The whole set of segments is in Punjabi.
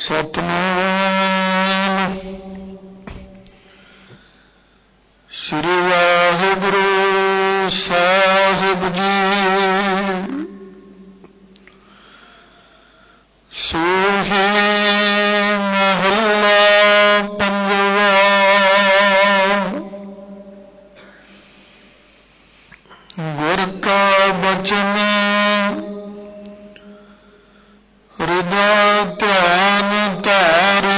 ਸਤਨਾਮ ਸ੍ਰੀ ਵਾਹਿਗੁਰੂ ਸਾਹਿਬ ਜੀ। ਸੋਹੀ ਮਹੱਲਾ ਪੰਜਵਾ। ਗੁਰ ਕਾ ਬਚਨ ਹਿਰਦਾ ਧਿਆਨ ਧਾਰੇ।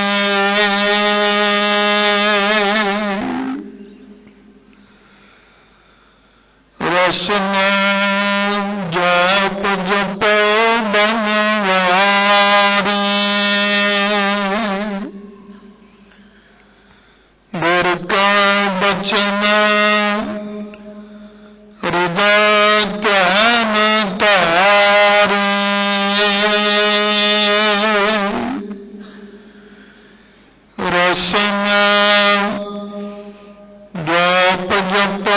ਰਸਨਾ ਜਾਪ ਜਪੋ ਬਨਵਾਰੀ। ਗੁਰ ਕਾ ਬਚਨ ਹਿਰਦਾ ਧਿਆਨ ਧਾਰੇ। ਰਸਨਾ ਜਾਪ ਜਪੋ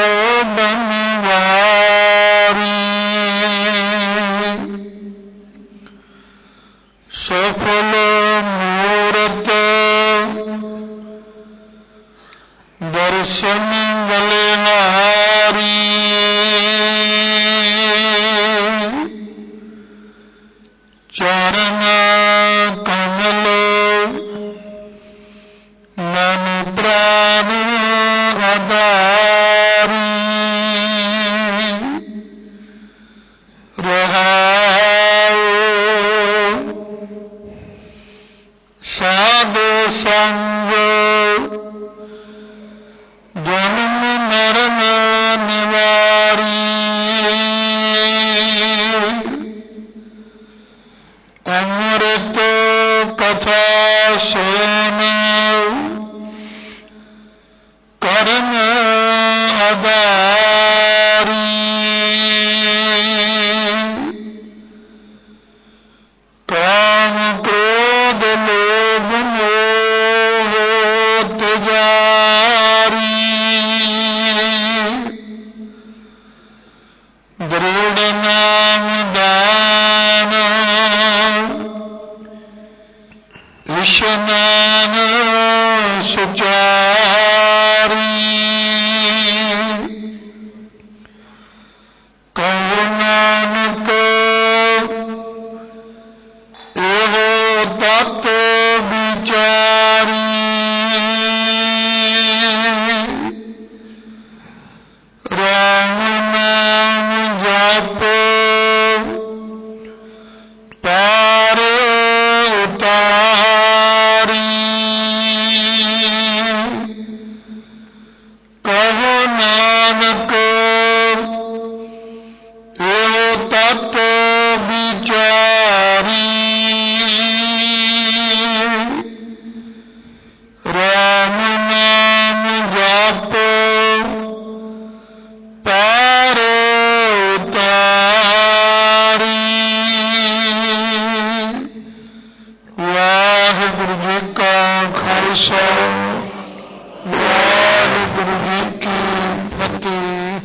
ਬਨਵਾਰੀ। ਸਫਲ ਮੂਰਤ ਦਰਸ਼ਨ ਬਲਿਹਾਰੀ। ਚਰਨ ਕਮਲ ਮਨ ਪ੍ਰਾਨ ਆਧਾਰੀ। ਰਹਾਉ ਸਾਧ ਸੰਗ ਜਨਮ ਮਰਨ ਨਿਵਾਰੀ। ਅੰਮ੍ਰਿਤ ਕਥਾ ਸੁਣ ਕਰਮ ਆਧਾਰੀ। ਕਾਮ ਕ੍ਰੋਧ ਲੋਭ ਮੋਹ ਤਿਜਾਰੀ। ਦ੍ਰਿੜ ਨਾਮ ਦਾਨ ਇਸ਼ਨਾਨ ਸੁਚਾਰੀ। ਕਹੋ ਨਾਨਕ ਇਹੋ ਤਤ ਵਿਚਾਰੀ। ਰਾਮ ਨਾਮ ਜਪੋ ਪਾਰ ਉਤਾਰੀ। ਕਹੋ ਨਾਨਕ ਇਹੋ ਤਤ ਵਿਚਾਰੀ। ਰਾਮ ਨਾਮ ਜਪੋ ਪਾਰ ਉਤਾਰੀ। ਵਾਹਿਗੁਰੂ ਜੀ ਕਾ ਖਾਲਸਾ ਵਾਹਿਗੁਰੂ ਜੀ ਕੀ ਫਤਿਹ।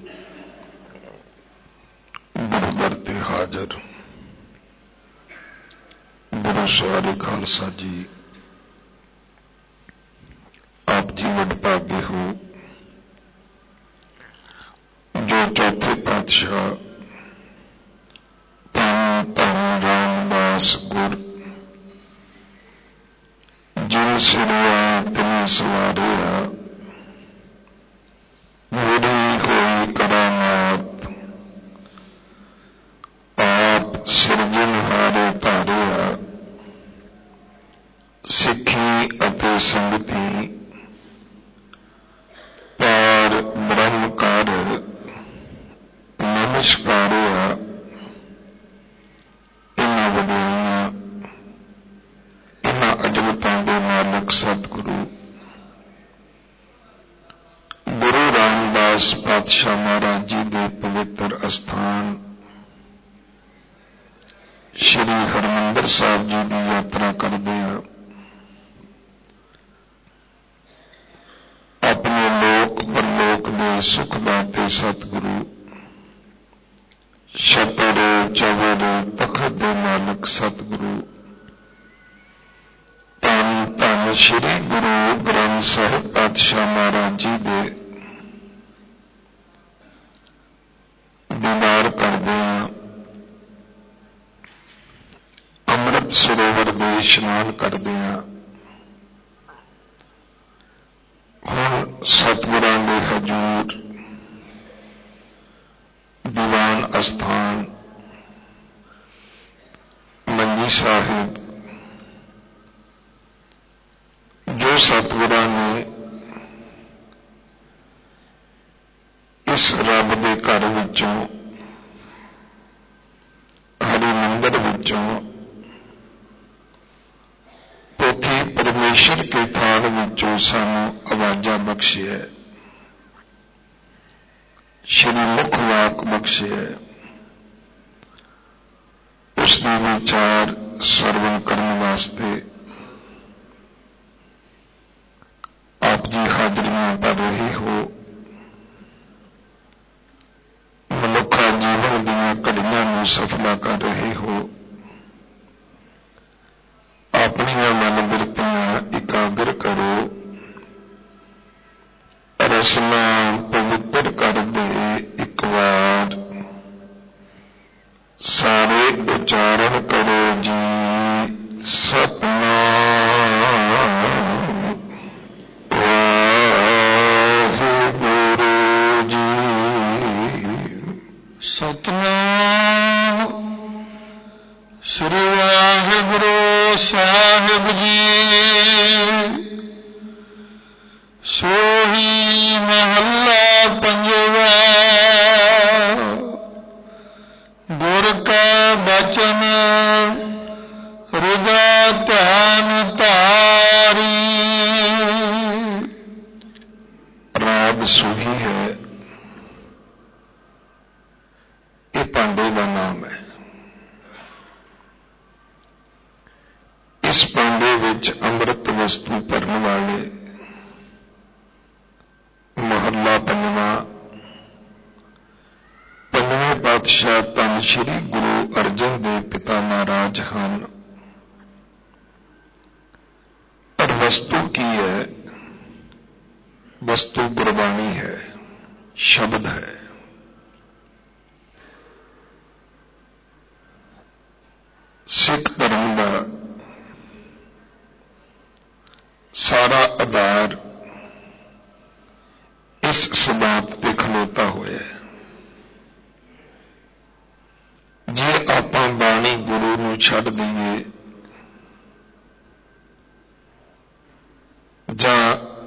ਗੁਰੂ ਦਰ ਤੇ ਹਾਜ਼ਰ ਗੁਰੂ ਸਵਾਰੇ ਖਾਲਸਾ ਜੀ, ਆਪ ਜੀ ਵਡਭਾਗੇ ਹੋ ਜੋ ਚੌਥੇ ਪਾਤਸ਼ਾਹ ਧੰਨ ਧੰਨ ਰਾਮਦਾਸ ਗੁਰ ਜਿਨ ਸਿਰਿਆ ਤਿਨ ਸਵਾਰਿਆ। ਮੇਰੀ ਹੋਈ ਕਰਾਮਾਤ ਆਪ ਸਿਰਜਣਹਾਰੇ ਧਾਰਿਆ। ਸਿੱਖੀ ਅਤੇ ਸੰਗਤੀ ਪਾਰ ਬ੍ਰਹਮ ਕਰ ਨਮਸਕਾਰਿਆ। ਇਹਨਾਂ ਵਡਿਆਈਆਂ ਇਹਨਾਂ ਅਜਮਤਾਂ ਦੇ ਮਾਲਕ ਸਤਿਗੁਰੂ ਗੁਰੂ ਰਾਮਦਾਸ ਪਾਤਸ਼ਾਹ ਮਹਾਰਾਜ ਜੀ ਦੇ ਪਵਿੱਤਰ ਅਸਥਾਨ ਸ਼੍ਰੀ ਹਰਿਮੰਦਰ ਸਾਹਿਬ ਜੀ ਦੀ ਯਾਤਰਾ ਕਰਦੇ ਹਾਂ। ਆਪਣੇ ਲੋਕ ਪਰਲੋਕ ਦੇ ਸੁਖ ਦਾਤੇ ਸਤਿਗੁਰੂ ਸ਼ਤਰ ਚਵਰ ਤਖਤ ਦੇ ਮਾਲਕ ਸਤਿਗੁਰੂ ਸ੍ਰੀ ਗੁਰੂ ਗ੍ਰੰਥ ਸਾਹਿਬ ਪਾਤਸ਼ਾਹ ਮਹਾਰਾਜ ਜੀ ਦੇ ਦੀਦਾਰ ਕਰਦੇ ਹਾਂ, ਅੰਮ੍ਰਿਤ ਸਰੋਵਰ ਦੇ ਇਸ਼ਨਾਨ ਕਰਦੇ ਹਾਂ। ਹੁਣ ਸਤਿਗੁਰਾਂ ਦੇ ਹਜ਼ੂਰ ਦੀਵਾਨ ਅਸਥਾਨ ਮੰਜੀ ਸਾਹਿਬ, ਜੋ ਸਤਿਗੁਰਾਂ ਨੇ ਇਸ ਰੱਬ ਦੇ ਘਰ ਵਿੱਚੋਂ, ਹਰੀ ਮੰਦਰ ਵਿੱਚੋਂ, ਪੋਥੀ ਪਰਮੇਸ਼ਰ ਕੇ ਥਾਨ ਵਿੱਚੋਂ ਸਾਨੂੰ ਆਵਾਜ਼ਾਂ ਬਖਸ਼ਿਆ, ਸ਼੍ਰੀ ਮੁਖ ਵਾਕ ਬਖਸ਼ਿਆ, ਉਸ ਦੇ ਵਿਚਾਰ ਸਰਵਣ ਕਰਨ ਵਾਸਤੇ ਆਪ ਜੀ ਹਾਜ਼ਰੀਆਂ ਭਰ ਰਹੇ ਹੋ। ਮਨੁੱਖਾ ਜੀਵਨ ਦੀਆਂ ਘੜੀਆਂ ਨੂੰ ਸਫਲਾ ਕਰ ਰਹੇ ਹੋ। ਆਪਣੀਆਂ ਮਨ ਬਿਰਤੀਆਂ ਇਕਾਗਰ ਕਰੋ, ਰਸਨਾ ਪਵਿੱਤਰ ਕਰ ਦੇ ਇੱਕ ਵਾਰ, ਸਾਰੇ ਉਚਾਰਨ ਕਰੋ ਜੀ ਸਤਿਨਾਮ ਵਾਹਿਗੁਰੂ ਜੀ। ਸਤਿਨਾਮ ਸ੍ਰੀ ਵਾਹਿਗੁਰੂ ਸਾਹਿਬ ਜੀ। ਸੋਹੀ ਮਹੱਲਾ ਪੰਜਵਾ। ਗੁਰ ਕਾ ਬਚਨ ਹਿਰਦਾ ਧਿਆਨ ਧਾਰੀ। ਰਾਗ ਸੋਹੀ ਹੈ, ਇਹ ਭਾਂਡੇ ਦਾ ਨਾਮ ਹੈ। ਇਸ ਭਾਂਡੇ ਵਿੱਚ ਅੰਮ੍ਰਿਤ ਵਸਤੂ ਭਰਨ ਵਾਲੇ ਮਹੱਲਾ ਪੰਜਵਾਂ। ਪੰਜਵੇਂ ਪਾਤਸ਼ਾਹ ਧੰਨ ਸ੍ਰੀ ਗੁਰੂ ਅਰਜਨ ਦੇਵ ਪਿਤਾ ਮਹਾਰਾਜ ਹਨ। ਪਰ ਵਸਤੂ ਕੀ ਹੈ? ਵਸਤੂ ਗੁਰਬਾਣੀ ਹੈ, ਸ਼ਬਦ ਹੈ। ਸਿੱਖ ਧਰਮ ਦਾ ਸਾਰਾ ਆਧਾਰ ਇਸ ਸਿਧਾਂਤ ਤੇ ਖਲੋਤਾ ਹੋਇਆ ਹੈ। ਜੇ ਆਪਾਂ ਬਾਣੀ ਗੁਰੂ ਨੂੰ ਛੱਡ ਦਈਏ ਜਾਂ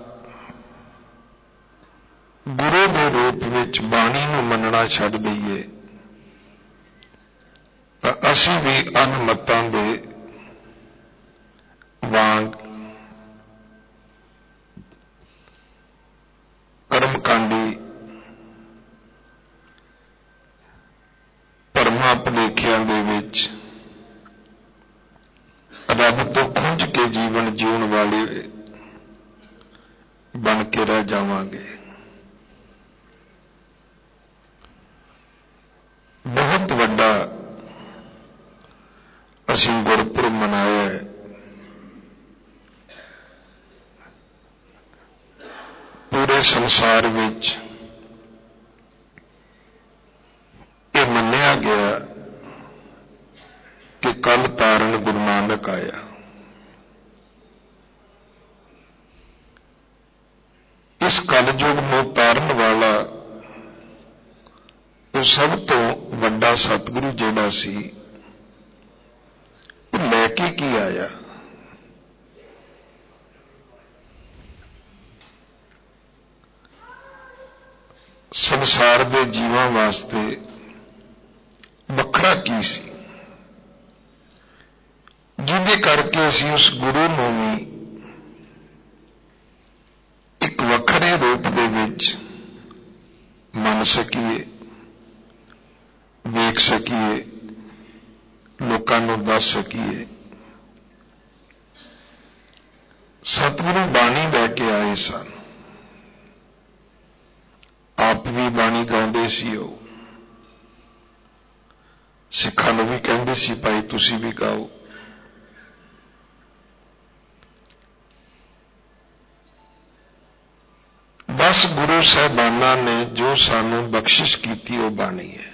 ਗੁਰੂ ਦੇ ਰੂਪ ਵਿੱਚ ਬਾਣੀ ਨੂੰ ਮੰਨਣਾ ਛੱਡ ਦਈਏ ਤਾਂ ਅਸੀਂ ਵੀ ਅਨਮਤਾਂ ਦੇ ਵਾਂਗ ਕਰਮਕਾਂਡੀ, ਭਰਮਾਂ ਭੁਲੇਖਿਆਂ ਦੇ ਵਿੱਚ ਰੱਬ ਤੋਂ ਖੁੰਝ ਕੇ ਜੀਵਨ ਜਿਉਣ ਵਾਲੇ ਬਣ ਕੇ ਰਹਿ ਜਾਵਾਂਗੇ। ਬਹੁਤ ਵੱਡਾ ਅਸੀਂ ਗੁਰਪੁਰਬ ਮਨਾਇਆ ਹੈ। ਪੂਰੇ ਸੰਸਾਰ ਵਿੱਚ ਇਹ ਮੰਨਿਆ ਗਿਆ ਕਿ ਕੱਲ ਤਾਰਨ ਗੁਰੂ ਨਾਨਕ ਆਇਆ। ਇਸ ਕਲਯੁਗ ਨੂੰ ਤਾਰਨ ਵਾਲਾ ਉਹ ਸਭ ਤੋਂ ਵੱਡਾ ਸਤਿਗੁਰੂ ਜਿਹੜਾ ਸੀ, ਉਹ ਲੈ ਕੇ ਕੀ ਆਇਆ? ਸੰਸਾਰ ਦੇ ਜੀਵਾਂ ਵਾਸਤੇ ਵੱਖਰਾ ਕੀ ਸੀ, ਜਿਹਦੇ ਕਰਕੇ ਅਸੀਂ ਉਸ ਗੁਰੂ ਨੂੰ ਵੀ ਇੱਕ ਵੱਖਰੇ ਰੂਪ ਦੇ ਵਿੱਚ ਮੰਨ ਸਕੀਏ, ਵੇਖ ਸਕੀਏ, ਲੋਕਾਂ ਨੂੰ ਦੱਸ ਸਕੀਏ। ਸਤਿਗੁਰੂ ਬਾਣੀ ਲੈ ਕੇ ਆਏ ਸਨ, ਆਪ ਵੀ ਬਾਣੀ ਗਾਉਂਦੇ ਸੀ। ਉਹ ਸਿੱਖਾਂ ਨੂੰ ਵੀ ਕਹਿੰਦੇ ਸੀ, ਭਾਈ ਤੁਸੀਂ ਵੀ ਗਾਓ। 10 ਗੁਰੂ ਸਾਹਿਬਾਨਾਂ ਨੇ ਜੋ ਸਾਨੂੰ ਬਖਸ਼ਿਸ਼ ਕੀਤੀ ਉਹ ਬਾਣੀ ਹੈ।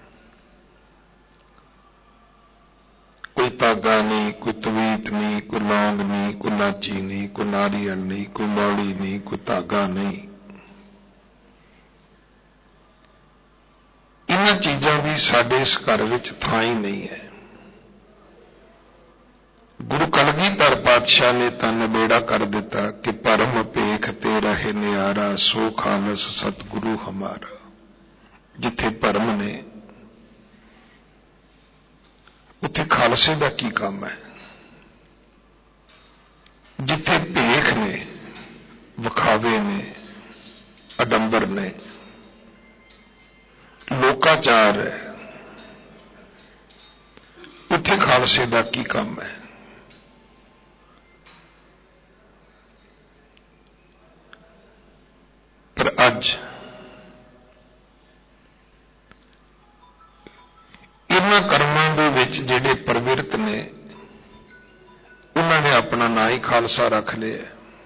ਕੋਈ ਧਾਗਾ ਨਹੀਂ, ਕੋਈ ਤਵੀਤ ਨਹੀਂ, ਕੋਈ ਲੌਂਗ ਨਹੀਂ, ਕੋਈ ਲਾਚੀ ਨਹੀਂ, ਕੋਈ ਨਾਰੀਅਲ ਨਹੀਂ, ਕੋਈ ਮੌਲੀ ਨਹੀਂ, ਕੋਈ ਧਾਗਾ ਨਹੀਂ। ਇਹਨਾਂ ਚੀਜ਼ਾਂ ਦੀ ਸਾਡੇ ਇਸ ਘਰ ਵਿੱਚ ਥਾਂ ਹੀ ਨਹੀਂ ਹੈ। ਗੁਰੂ ਕਲਗੀਧਰ ਪਾਤਸ਼ਾਹ ਨੇ ਤਾਂ ਨਿਬੇੜਾ ਕਰ ਦਿੱਤਾ ਕਿ ਭਰਮ ਭੇਖ ਤੇ ਰਹੇ ਨਿਆਰਾ, ਸੋ ਖਾਲਸ ਸਤਿਗੁਰੂ ਹਮਾਰਾ। ਜਿੱਥੇ ਭਰਮ ਨੇ ਉੱਥੇ ਖਾਲਸੇ ਦਾ ਕੀ ਕੰਮ ਹੈ? ਜਿੱਥੇ ਭੇਖ ਨੇ, ਵਿਖਾਵੇ ਨੇ, ਅਡੰਬਰ ਨੇ, ਲੋਕਾਚਾਰ ਹੈ, ਉੱਥੇ ਖਾਲਸੇ ਦਾ ਕੀ ਕੰਮ ਹੈ? ਪਰ ਅੱਜ ਇਹਨਾਂ ਕਰਮਾਂ ਦੇ ਵਿੱਚ ਜਿਹੜੇ ਪ੍ਰਵਿਰਤ ਨੇ ਉਹਨਾਂ ਨੇ ਆਪਣਾ ਨਾਂ ਹੀ ਖਾਲਸਾ ਰੱਖ ਲਿਆ।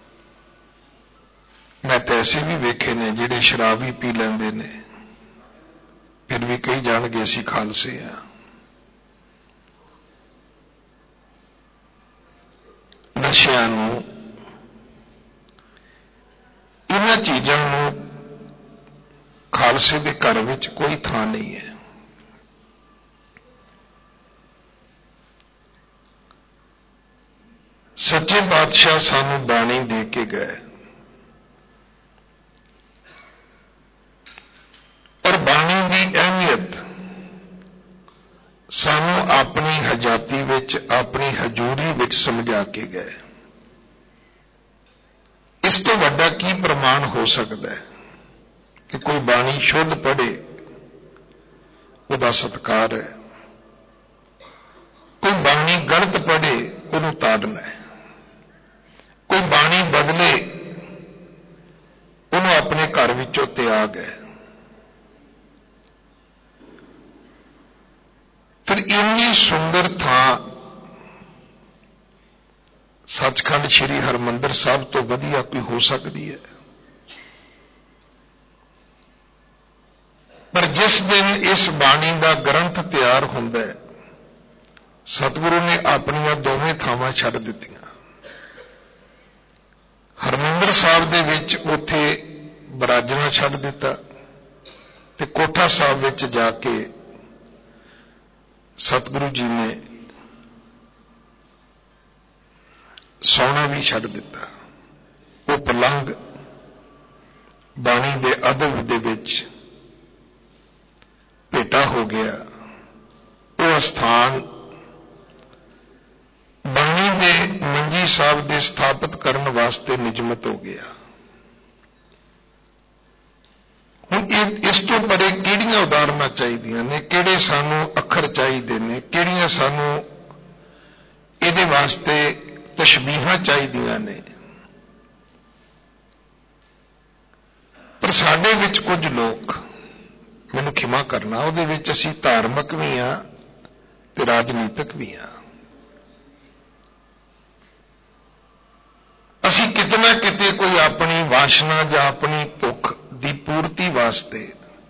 ਮੈਂ ਤਾਂ ਐਸੇ ਵੀ ਵੇਖੇ ਨੇ ਜਿਹੜੇ ਸ਼ਰਾਬ ਵੀ ਪੀ ਲੈਂਦੇ ਨੇ, ਫਿਰ ਵੀ ਕਹੀ ਜਾਣਗੇ ਅਸੀਂ ਖਾਲਸੇ ਆ। ਨਸ਼ਿਆਂ ਨੂੰ, ਇਹਨਾਂ ਚੀਜ਼ਾਂ ਨੂੰ ਖਾਲਸੇ ਦੇ ਘਰ ਵਿੱਚ ਕੋਈ ਥਾਂ ਨਹੀਂ ਹੈ। ਸੱਚੇ ਪਾਤਸ਼ਾਹ ਸਾਨੂੰ ਬਾਣੀ ਦੇ ਕੇ ਗਏ, ਔਰ ਬਾਣੀ ਦੀ ਅਹਿਮੀਅਤ ਸਾਨੂੰ ਆਪਣੀ ਹਜਾਤੀ ਵਿੱਚ, ਆਪਣੀ ਹਜ਼ੂਰੀ ਵਿੱਚ ਸਮਝਾ ਕੇ ਗਏ। ਇਸ ਤੋਂ ਵੱਡਾ ਕੀ ਪ੍ਰਮਾਣ ਹੋ ਸਕਦਾ ਹੈ ਕਿ ਕੋਈ ਬਾਣੀ ਸ਼ੁੱਧ ਪੜ੍ਹੇ, ਉਹਦਾ ਸਤਿਕਾਰ ਹੈ। ਕੋਈ ਬਾਣੀ ਗਲਤ ਪੜ੍ਹੇ, ਉਹਨੂੰ ਤਾੜਨਾ ਹੈ। ਕੋਈ ਬਾਣੀ ਬਦਲੇ, ਉਹਨੂੰ ਆਪਣੇ ਘਰ ਵਿੱਚੋਂ ਤਿਆਗ ਹੈ। ਫਿਰ ਇੰਨੀ ਸੁੰਦਰ ਥਾਂ ਸੱਚਖੰਡ ਸ੍ਰੀ ਹਰਿਮੰਦਰ ਸਾਹਿਬ ਤੋਂ ਵਧੀਆ ਕੋਈ ਹੋ ਸਕਦੀ ਹੈ? ਪਰ ਜਿਸ ਦਿਨ ਇਸ ਬਾਣੀ ਦਾ ਗ੍ਰੰਥ ਤਿਆਰ ਹੁੰਦਾ ਹੈ, ਸਤਿਗੁਰੂ ਨੇ ਆਪਣੀਆਂ ਦੋਵੇਂ ਥਾਵਾਂ ਛੱਡ ਦਿੱਤੀਆਂ। ਹਰਿਮੰਦਰ ਸਾਹਿਬ ਦੇ ਵਿੱਚ ਉੱਥੇ ਬਰਾਜਣਾ ਛੱਡ ਦਿੱਤਾ ਤੇ ਕੋਠਾ ਸਾਹਿਬ ਵਿੱਚ ਜਾ ਕੇ ਸਤਿਗੁਰੂ ਜੀ ਨੇ ਸੌਣਾ ਵੀ ਛੱਡ ਦਿੱਤਾ। ਉਹ ਪਲੰਗ ਬਾਣੀ ਦੇ ਅਦਬ ਦੇ ਵਿੱਚ ਭੇਟਾ ਹੋ ਗਿਆ। ਉਹ ਸਥਾਨ ਬਾਣੀ ਦੇ ਮੰਜੀ ਸਾਹਿਬ ਦੇ ਸਥਾਪਿਤ ਕਰਨ ਵਾਸਤੇ ਨਿਯਮਿਤ ਹੋ ਗਿਆ। ਹੁਣ ਇਸ ਤੋਂ ਪਰੇ ਕਿਹੜੀਆਂ ਉਦਾਹਰਨਾਂ ਚਾਹੀਦੀਆਂ ਨੇ, ਕਿਹੜੇ ਸਾਨੂੰ ਅੱਖਰ ਚਾਹੀਦੇ ਨੇ, ਕਿਹੜੀਆਂ ਸਾਨੂੰ ਇਹਦੇ ਵਾਸਤੇ ਤਸ਼ਬੀਹਾਂ ਚਾਹੀਦੀਆਂ ਨੇ। ਪਰ ਸਾਡੇ ਵਿੱਚ ਕੁਝ ਲੋਕ, ਮੈਨੂੰ ਖਿਮਾ ਕਰਨਾ, ਉਹਦੇ ਵਿੱਚ ਅਸੀਂ ਧਾਰਮਿਕ ਵੀ ਹਾਂ ਤੇ ਰਾਜਨੀਤਿਕ ਵੀ ਹਾਂ। ਅਸੀਂ ਕਿਤੇ ਨਾ ਕਿਤੇ ਕੋਈ ਆਪਣੀ ਵਾਸ਼ਨਾ ਜਾਂ ਆਪਣੀ ਭੁੱਖ ਦੀ ਪੂਰਤੀ ਵਾਸਤੇ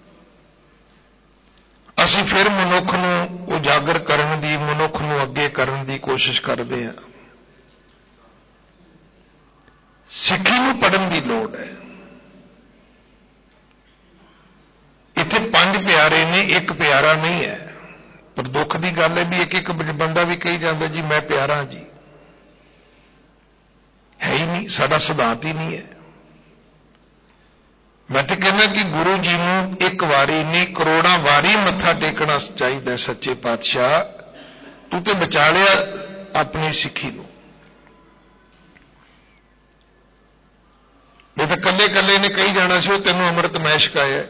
ਅਸੀਂ ਫਿਰ ਮਨੁੱਖ ਨੂੰ ਉਜਾਗਰ ਕਰਨ ਦੀ, ਮਨੁੱਖ ਨੂੰ ਅੱਗੇ ਕਰਨ ਦੀ ਕੋਸ਼ਿਸ਼ ਕਰਦੇ ਹਾਂ। ਸਿੱਖੀ ਨੂੰ ਪੜ੍ਹਨ ਦੀ ਲੋੜ ਹੈ। ਇੱਥੇ 5 ਪਿਆਰੇ ਨੇ, ਇੱਕ ਪਿਆਰਾ ਨਹੀਂ ਹੈ। ਪਰ ਦੁੱਖ ਦੀ ਗੱਲ ਹੈ ਵੀ ਇੱਕ ਬੰਦਾ ਵੀ ਕਹੀ ਜਾਂਦਾ ਜੀ ਮੈਂ ਪਿਆਰਾ ਜੀ, ਹੈ ਹੀ ਨਹੀਂ, ਸਾਡਾ ਸਿਧਾਂਤ ਹੀ ਨਹੀਂ ਹੈ। ਮੈਂ ਤਾਂ ਕਹਿੰਦਾ ਕਿ ਗੁਰੂ ਜੀ ਨੂੰ ਇੱਕ ਵਾਰੀ ਨਹੀਂ, ਕਰੋੜਾਂ ਵਾਰੀ ਮੱਥਾ ਟੇਕਣਾ ਚਾਹੀਦਾ। ਸੱਚੇ ਪਾਤਸ਼ਾਹ, ਤੂੰ ਤੇ ਬਚਾ ਲਿਆ ਆਪਣੀ ਸਿੱਖੀ ਨੂੰ। ਇਹ ਤਾਂ ਕੱਲੇ ਨੇ ਕਹੀ ਜਾਣਾ ਸੀ ਉਹ ਤੈਨੂੰ ਅੰਮ੍ਰਿਤ ਮੈਂ ਛਕਾਇਆ,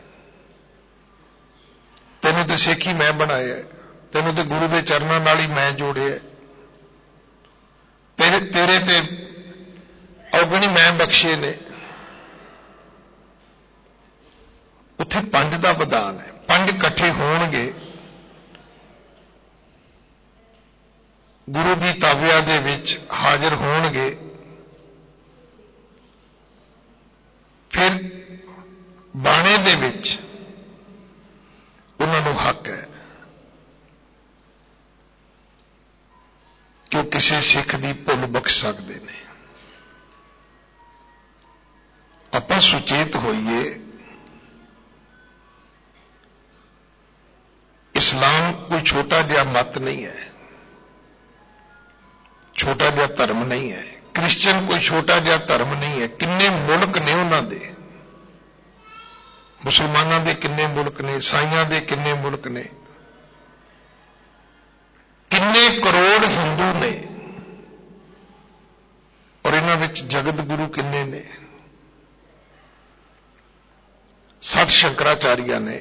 ਤੈਨੂੰ ਤੇ ਸਿੱਖੀ ਮੈਂ ਬਣਾਇਆ, ਤੈਨੂੰ ਤੇ ਗੁਰੂ ਦੇ ਚਰਨਾਂ ਨਾਲ ਹੀ ਮੈਂ ਜੋੜਿਆ, ਤੇਰੇ ਤੇ ਔਗਣੀ ਮੈਂ ਬਖਸ਼ੇ ਨੇ। ਉੱਥੇ 5 ਦਾ ਵਿਧਾਨ ਹੈ। 5 ਇਕੱਠੇ ਹੋਣਗੇ, ਗੁਰੂ ਦੀ ਤਾਵਿਆ ਦੇ ਵਿੱਚ ਹਾਜ਼ਰ ਹੋਣਗੇ ਫਿਰ ਬਾਣੇ ਦੇ ਵਿੱਚ ਉਹਨਾਂ ਨੂੰ ਹੱਕ ਹੈ ਕਿ ਉਹ ਕਿਸੇ ਸਿੱਖ ਦੀ ਭੁੱਲ ਬਖਸ਼ ਸਕਦੇ ਨੇ। ਆਪਾਂ ਸੁਚੇਤ ਹੋਈਏ, ਇਸਲਾਮ ਕੋਈ ਛੋਟਾ ਜਿਹਾ ਮਤ ਨਹੀਂ ਹੈ, ਛੋਟਾ ਜਿਹਾ ਧਰਮ ਨਹੀਂ ਹੈ। ਕ੍ਰਿਸਚਨ ਕੋਈ ਛੋਟਾ ਜਿਹਾ ਧਰਮ ਨਹੀਂ ਹੈ। ਕਿੰਨੇ ਮੁਲਕ ਨੇ ਉਹਨਾਂ ਦੇ, ਮੁਸਲਮਾਨਾਂ ਦੇ ਕਿੰਨੇ ਮੁਲਕ ਨੇ, ਈਸਾਈਆਂ ਦੇ ਕਿੰਨੇ ਮੁਲਕ ਨੇ, ਕਿੰਨੇ ਕਰੋੜ ਹਿੰਦੂ ਨੇ, ਔਰ ਇਹਨਾਂ ਵਿੱਚ ਜਗਤ ਗੁਰੂ ਕਿੰਨੇ ਨੇ। 7 ਸ਼ੰਕਰਾਚਾਰੀਆ ਨੇ,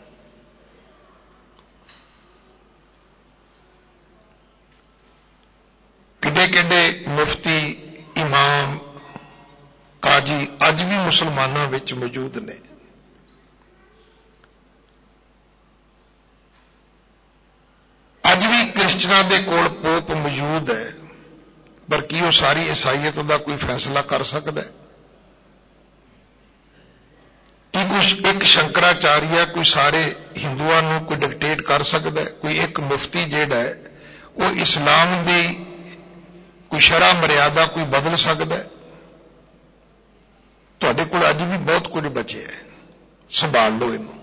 ਕਿੱਡੇ ਮੁਫਤੀ, ਇਮਾਮ, ਕਾਜੀ ਅੱਜ ਵੀ ਮੁਸਲਮਾਨਾਂ ਵਿੱਚ ਮੌਜੂਦ ਨੇ। ਅੱਜ ਵੀ ਕ੍ਰਿਸਚਨਾਂ ਦੇ ਕੋਲ ਪੋਪ ਮੌਜੂਦ ਹੈ, ਪਰ ਕੀ ਉਹ ਸਾਰੀ ਈਸਾਈਅਤ ਦਾ ਕੋਈ ਫੈਸਲਾ ਕਰ ਸਕਦਾ ਹੈ? ਕੀ ਕੁਛ ਇੱਕ ਸ਼ੰਕਰਾਚਾਰੀਆ ਕੋਈ ਸਾਰੇ ਹਿੰਦੂਆਂ ਨੂੰ ਕੋਈ ਡਿਕਟੇਟ ਕਰ ਸਕਦਾ ਹੈ? ਕੋਈ ਇੱਕ ਮੁਫਤੀ ਜਿਹੜਾ ਹੈ ਉਹ ਇਸਲਾਮ ਦੀ ਕੋਈ ਸ਼ਰ੍ਹਾ ਮਰਿਆਦਾ ਕੋਈ ਬਦਲ ਸਕਦਾ ਹੈ? ਤੁਹਾਡੇ ਕੋਲ ਅੱਜ ਵੀ ਬਹੁਤ ਕੁਝ ਬਚਿਆ ਹੈ, ਸੰਭਾਲ ਲਓ ਇਹਨੂੰ।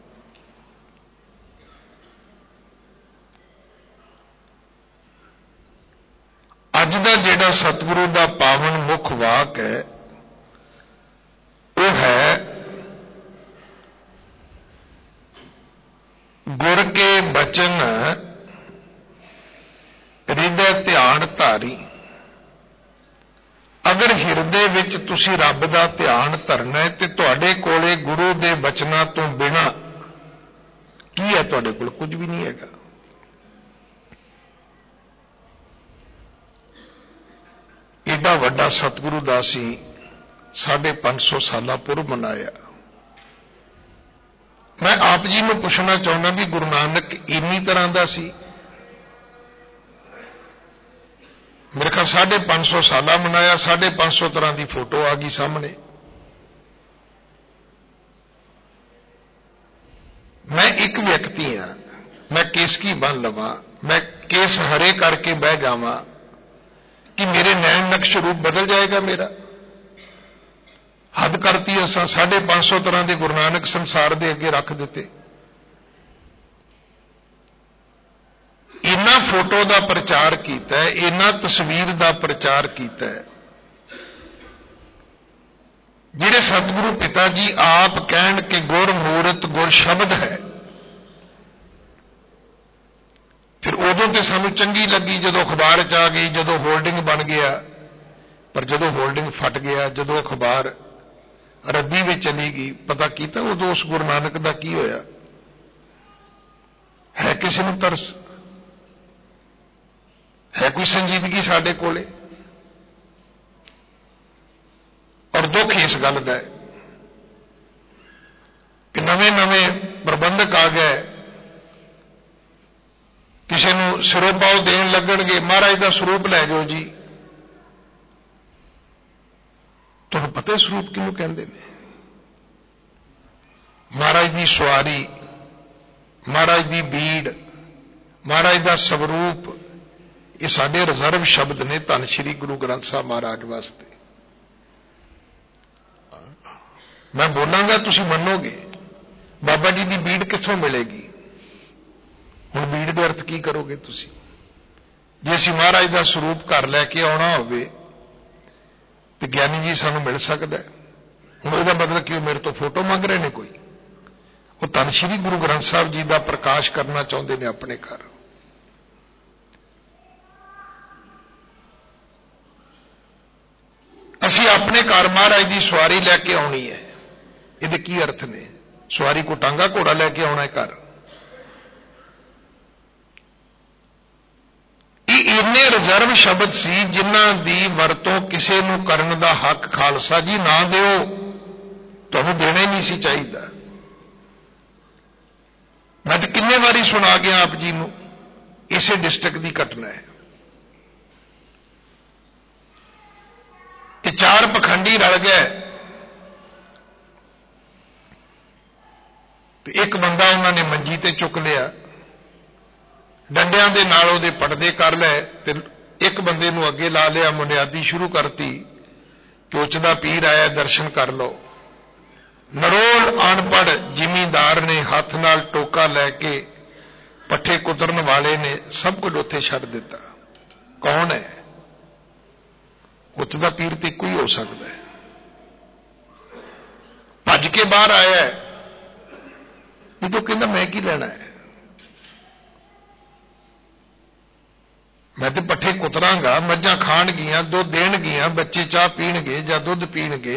ਅੱਜ ਦਾ ਜਿਹੜਾ ਸਤਿਗੁਰੂ ਦਾ ਪਾਵਨ ਮੁੱਖ ਵਾਕ ਹੈ ਉਹ ਹੈ, ਗੁਰ ਕੇ ਬਚਨ ਹਿਰਦੇ ਧਿਆਨ ਧਾਰੀ। ਅਗਰ ਹਿਰਦੇ ਵਿੱਚ ਤੁਸੀਂ ਰੱਬ ਦਾ ਧਿਆਨ ਧਰਨਾ ਹੈ ਤੇ ਤੁਹਾਡੇ ਕੋਲੇ ਗੁਰੂ ਦੇ ਬਚਨਾਂ ਤੋਂ ਬਿਨਾਂ ਕੀ ਹੈ? ਤੁਹਾਡੇ ਕੋਲ ਕੁਝ ਵੀ ਨਹੀਂ ਹੈਗਾ। ਏਡਾ ਵੱਡਾ ਸਤਿਗੁਰੂ ਦਾ ਅਸੀਂ 550 ਸਾਲਾ ਪੁਰਬ ਮਨਾਇਆ। ਮੈਂ ਆਪ ਜੀ ਨੂੰ ਪੁੱਛਣਾ ਚਾਹੁੰਦਾ ਵੀ ਗੁਰੂ ਨਾਨਕ ਇੰਨੀ ਤਰ੍ਹਾਂ ਦਾ ਸੀ? ਮੇਰੇ ਖਿਆਲ 550 ਸਾਲਾ ਮਨਾਇਆ, 550 ਤਰ੍ਹਾਂ ਦੀ ਫੋਟੋ ਆ ਗਈ ਸਾਹਮਣੇ। ਮੈਂ ਇੱਕ ਵਿਅਕਤੀ ਹਾਂ, ਮੈਂ ਕੇਸਕੀ ਬੰਨ ਲਵਾਂ, ਮੈਂ ਕੇਸ ਹਰੇ ਕਰਕੇ ਬਹਿ ਜਾਵਾਂ ਕਿ ਮੇਰੇ ਨੈਣ ਨਕਸ਼ ਰੂਪ ਬਦਲ ਜਾਏਗਾ ਮੇਰਾ? ਹੱਦ ਕਰਤੀ ਅਸਾਂ। 550 ਤਰ੍ਹਾਂ ਦੇ ਗੁਰੂ ਨਾਨਕ ਸੰਸਾਰ ਦੇ ਅੱਗੇ ਰੱਖ ਦਿੱਤੇ। ਇਹਨਾਂ ਫੋਟੋ ਦਾ ਪ੍ਰਚਾਰ ਕੀਤਾ ਹੈ, ਇਹਨਾਂ ਤਸਵੀਰ ਦਾ ਪ੍ਰਚਾਰ ਕੀਤਾ ਹੈ, ਜਿਹੜੇ ਸਤਿਗੁਰੂ ਪਿਤਾ ਜੀ ਆਪ ਕਹਿਣ ਕਿ ਗੁਰ ਮੂਰਤ ਗੁਰ ਸ਼ਬਦ ਹੈ। ਫਿਰ ਉਦੋਂ ਤੇ ਸਾਨੂੰ ਚੰਗੀ ਲੱਗੀ ਜਦੋਂ ਅਖਬਾਰ 'ਚ ਆ ਗਈ, ਜਦੋਂ ਹੋਲਡਿੰਗ ਬਣ ਗਿਆ। ਪਰ ਜਦੋਂ ਹੋਲਡਿੰਗ ਫਟ ਗਿਆ, ਜਦੋਂ ਅਖਬਾਰ ਰੱਦੀ ਵਿੱਚ ਚਲੀ ਗਈ, ਪਤਾ ਕੀਤਾ ਉਦੋਂ ਉਸ ਗੁਰੂ ਨਾਨਕ ਦਾ ਕੀ ਹੋਇਆ। ਹੈ ਕਿਸੇ ਨੂੰ ਤਰਸ? ਹੈ ਕੋਈ ਸੰਜੀਦਗੀ ਸਾਡੇ ਕੋਲੇ? ਔਰ ਦੁੱਖ ਇਸ ਗੱਲ ਦਾ ਹੈ ਕਿ ਨਵੇਂ ਪ੍ਰਬੰਧਕ ਆ ਗਏ, ਕਿਸੇ ਨੂੰ ਸਿਰੋਪਾਓ ਦੇਣ ਲੱਗਣਗੇ, ਮਹਾਰਾਜ ਦਾ ਸਰੂਪ ਲੈ ਜਾਓ ਜੀ। ਤੁਹਾਨੂੰ ਪਤਾ ਸਰੂਪ ਕਿਹਨੂੰ ਕਹਿੰਦੇ ਨੇ? ਮਹਾਰਾਜ ਦੀ ਸਵਾਰੀ, ਮਹਾਰਾਜ ਦੀ ਬੀੜ, ਮਹਾਰਾਜ ਦਾ ਸਵਰੂਪ, ਇਹ ਸਾਡੇ ਰਿਜ਼ਰਵ ਸ਼ਬਦ ਨੇ ਧੰਨ ਸ਼੍ਰੀ ਗੁਰੂ ਗ੍ਰੰਥ ਸਾਹਿਬ ਮਹਾਰਾਜ ਵਾਸਤੇ। ਮੈਂ ਬੋਲਾਂਗਾ ਤੁਸੀਂ ਮੰਨੋਗੇ। ਬਾਬਾ ਜੀ ਦੀ ਬੀੜ ਕਿੱਥੋਂ ਮਿਲੇਗੀ? ਹੁਣ ਬੀੜ ਦੇ ਅਰਥ ਕੀ ਕਰੋਗੇ ਤੁਸੀਂ? ਜੇ ਅਸੀਂ ਮਹਾਰਾਜ ਦਾ ਸਰੂਪ ਘਰ ਲੈ ਕੇ ਆਉਣਾ ਹੋਵੇ ਤੇ ਗਿਆਨੀ ਜੀ ਸਾਨੂੰ ਮਿਲ ਸਕਦਾ। ਹੁਣ ਇਹਦਾ ਮਤਲਬ ਕਿ ਉਹ ਮੇਰੇ ਤੋਂ ਫੋਟੋ ਮੰਗ ਰਹੇ ਨੇ ਕੋਈ? ਉਹ ਧੰਨ ਸ਼੍ਰੀ ਗੁਰੂ ਗ੍ਰੰਥ ਸਾਹਿਬ ਜੀ ਦਾ ਪ੍ਰਕਾਸ਼ ਕਰਨਾ ਚਾਹੁੰਦੇ ਨੇ ਆਪਣੇ ਘਰ। ਅਸੀਂ ਆਪਣੇ ਘਰ ਮਹਾਰਾਜ ਦੀ ਸਵਾਰੀ ਲੈ ਕੇ ਆਉਣੀ ਹੈ। ਇਹਦੇ ਕੀ ਅਰਥ ਨੇ? ਸਵਾਰੀ ਕੋ ਟਾਂਗਾ ਘੋੜਾ ਲੈ ਕੇ ਆਉਣਾ ਹੈ ਘਰ? ਇਹ ਇੰਨੇ ਰਿਜ਼ਰਵ ਸ਼ਬਦ ਸੀ ਜਿਨ੍ਹਾਂ ਦੀ ਵਰਤੋਂ ਕਿਸੇ ਨੂੰ ਕਰਨ ਦਾ ਹੱਕ ਖਾਲਸਾ ਜੀ ਨਾ ਦਿਓ, ਤੁਹਾਨੂੰ ਦੇਣਾ ਹੀ ਨਹੀਂ ਸੀ ਚਾਹੀਦਾ। ਮੈਂ ਤਾਂ ਕਿੰਨੇ ਵਾਰੀ ਸੁਣਾ ਗਿਆ ਆਪ ਜੀ ਨੂੰ, ਇਸੇ ਡਿਸਟ੍ਰਿਕਟ ਦੀ ਘਟਨਾ ਹੈ ਕਿ 4 ਪਖੰਡੀ ਰਲ ਗਏ ਤੇ ਇੱਕ ਬੰਦਾ ਉਹਨਾਂ ਨੇ ਮੰਜੀ ਤੇ ਚੁੱਕ ਲਿਆ, ਡੰਡਿਆਂ ਦੇ ਨਾਲ ਉਹਦੇ ਪਰਦੇ ਕਰ ਲਏ ਤੇ ਇੱਕ ਬੰਦੇ ਨੂੰ ਅੱਗੇ ਲਾ ਲਿਆ, ਮੁਨਿਆਦੀ ਸ਼ੁਰੂ ਕਰਤੀ ਕਿ ਉੱਚ ਦਾ ਪੀਰ ਆਇਆ, ਦਰਸ਼ਨ ਕਰ ਲਓ। ਨਰੋਲ ਅਨਪੜ੍ਹ ਜ਼ਿਮੀਂਦਾਰ ਨੇ ਹੱਥ ਨਾਲ ਟੋਕਾ ਲੈ ਕੇ ਪੱਠੇ ਕੁਤਰਨ ਵਾਲੇ ਨੇ ਸਭ ਕੁਝ ਉੱਥੇ ਛੱਡ ਦਿੱਤਾ। ਕੌਣ ਹੈ? ਉੱਚ ਦਾ ਪੀਰ ਤੇ ਇੱਕੋ ਹੀ ਹੋ ਸਕਦਾ ਹੈ। ਭੱਜ ਕੇ ਬਾਹਰ ਆਇਆ, ਜਦੋਂ ਕਹਿੰਦਾ ਮੈਂ ਕੀ ਲੈਣਾ ਹੈ, ਮੈਂ ਤੇ ਪੱਠੇ ਕੁਤਰਾਂਗਾ, ਮੱਝਾਂ ਖਾਣਗੀਆਂ, ਦੁੱਧ ਦੇਣਗੀਆਂ, ਬੱਚੇ ਚਾਹ ਪੀਣਗੇ ਜਾਂ ਦੁੱਧ ਪੀਣਗੇ,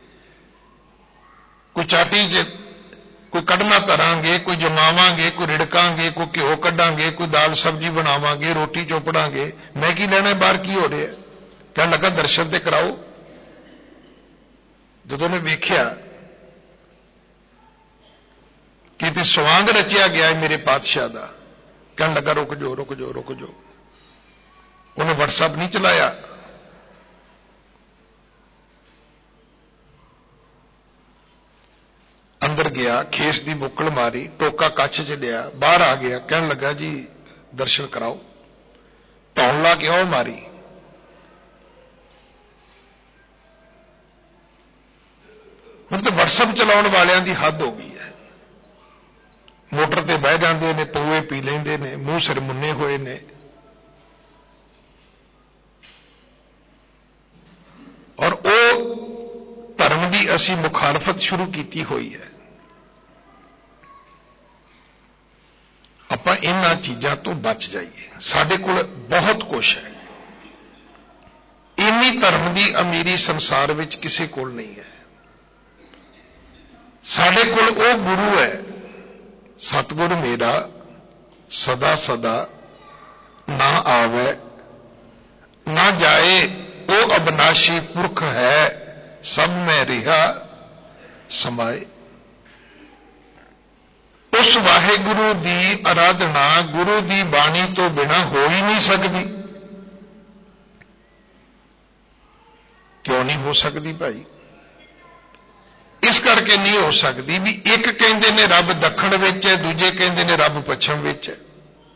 ਕੋਈ ਚਾਟੀ 'ਚ ਕੋਈ ਕੜਮਾ ਧਰਾਂਗੇ, ਕੋਈ ਜਮਾਵਾਂਗੇ, ਕੋਈ ਰਿੜਕਾਂਗੇ, ਕੋਈ ਘਿਓ ਕੱਢਾਂਗੇ, ਕੋਈ ਦਾਲ ਸਬਜ਼ੀ ਬਣਾਵਾਂਗੇ, ਰੋਟੀ ਚੋਪੜਾਂਗੇ, ਮੈਂ ਕੀ ਲੈਣਾ, ਬਾਹਰ ਕੀ ਹੋ ਰਿਹਾ? ਕਹਿਣ ਲੱਗਾ ਦਰਸ਼ਨ ਤੇ ਕਰਾਓ। ਜਦੋਂ ਨੇ ਵੇਖਿਆ ਕਿ ਤੇ ਸਵਾਂਗ ਰਚਿਆ ਗਿਆ ਹੈ ਮੇਰੇ ਪਾਤਸ਼ਾਹ ਦਾ, ਕਹਿਣ ਲੱਗਾ ਰੁਕ ਜਾਓ, ਰੁਕ ਜਾਓ, ਰੁਕ ਜਾਓ। ਉਹਨੇ WhatsApp ਨਹੀਂ ਚਲਾਇਆ, ਅੰਦਰ ਗਿਆ, ਖੇਸ ਦੀ ਬੁੱਕਲ ਮਾਰੀ, ਟੋਕਾ ਕੱਛ 'ਚ ਲਿਆ, ਬਾਹਰ ਆ ਗਿਆ, ਕਹਿਣ ਲੱਗਾ ਜੀ ਦਰਸ਼ਨ ਕਰਾਓ। ਧੌਣ ਲਾ ਕੇ ਉਹ ਮਾਰੀ। ਹੁਣ ਤਾਂ WhatsApp ਚਲਾਉਣ ਵਾਲਿਆਂ ਦੀ ਹੱਦ ਹੋ ਗਈ ਹੈ। ਮੋਟਰ ਤੇ ਬਹਿ ਜਾਂਦੇ ਨੇ, ਪਊਏ ਪੀ ਲੈਂਦੇ ਨੇ, ਮੂੰਹ ਸਿਰ ਮੁੰਨੇ ਹੋਏ ਨੇ, ਔਰ ਉਹ ਧਰਮ ਦੀ ਅਸੀਂ ਮੁਖਾਲਫਤ ਸ਼ੁਰੂ ਕੀਤੀ ਹੋਈ ਹੈ। ਆਪਾਂ ਇਹਨਾਂ ਚੀਜ਼ਾਂ ਤੋਂ ਬਚ ਜਾਈਏ। ਸਾਡੇ ਕੋਲ ਬਹੁਤ ਕੁਝ ਹੈ, ਇੰਨੀ ਧਰਮ ਦੀ ਅਮੀਰੀ ਸੰਸਾਰ ਵਿੱਚ ਕਿਸੇ ਕੋਲ ਨਹੀਂ ਹੈ। ਸਾਡੇ ਕੋਲ ਉਹ ਗੁਰੂ ਹੈ, ਸਤਿਗੁਰ ਮੇਰਾ ਸਦਾ ਸਦਾ ਨਾ ਆਵੇ ਨਾ ਜਾਏ, ਉਹ ਅਬਨਾਸ਼ੀ ਪੁਰਖ ਹੈ, ਸਭ ਮੈਂ ਰਿਹਾ ਸਮਾਏ। ਉਸ ਵਾਹਿਗੁਰੂ ਦੀ ਆਰਾਧਨਾ ਗੁਰੂ ਦੀ ਬਾਣੀ ਤੋਂ ਬਿਨਾਂ ਹੋ ਹੀ ਨਹੀਂ ਸਕਦੀ। ਕਿਉਂ ਨਹੀਂ ਹੋ ਸਕਦੀ ਭਾਈ? ਇਸ ਕਰਕੇ ਨਹੀਂ ਹੋ ਸਕਦੀ ਵੀ ਇੱਕ ਕਹਿੰਦੇ ਨੇ ਰੱਬ ਦੱਖਣ ਵਿੱਚ ਹੈ, ਦੂਜੇ ਕਹਿੰਦੇ ਨੇ ਰੱਬ ਪੱਛਮ ਵਿੱਚ ਹੈ।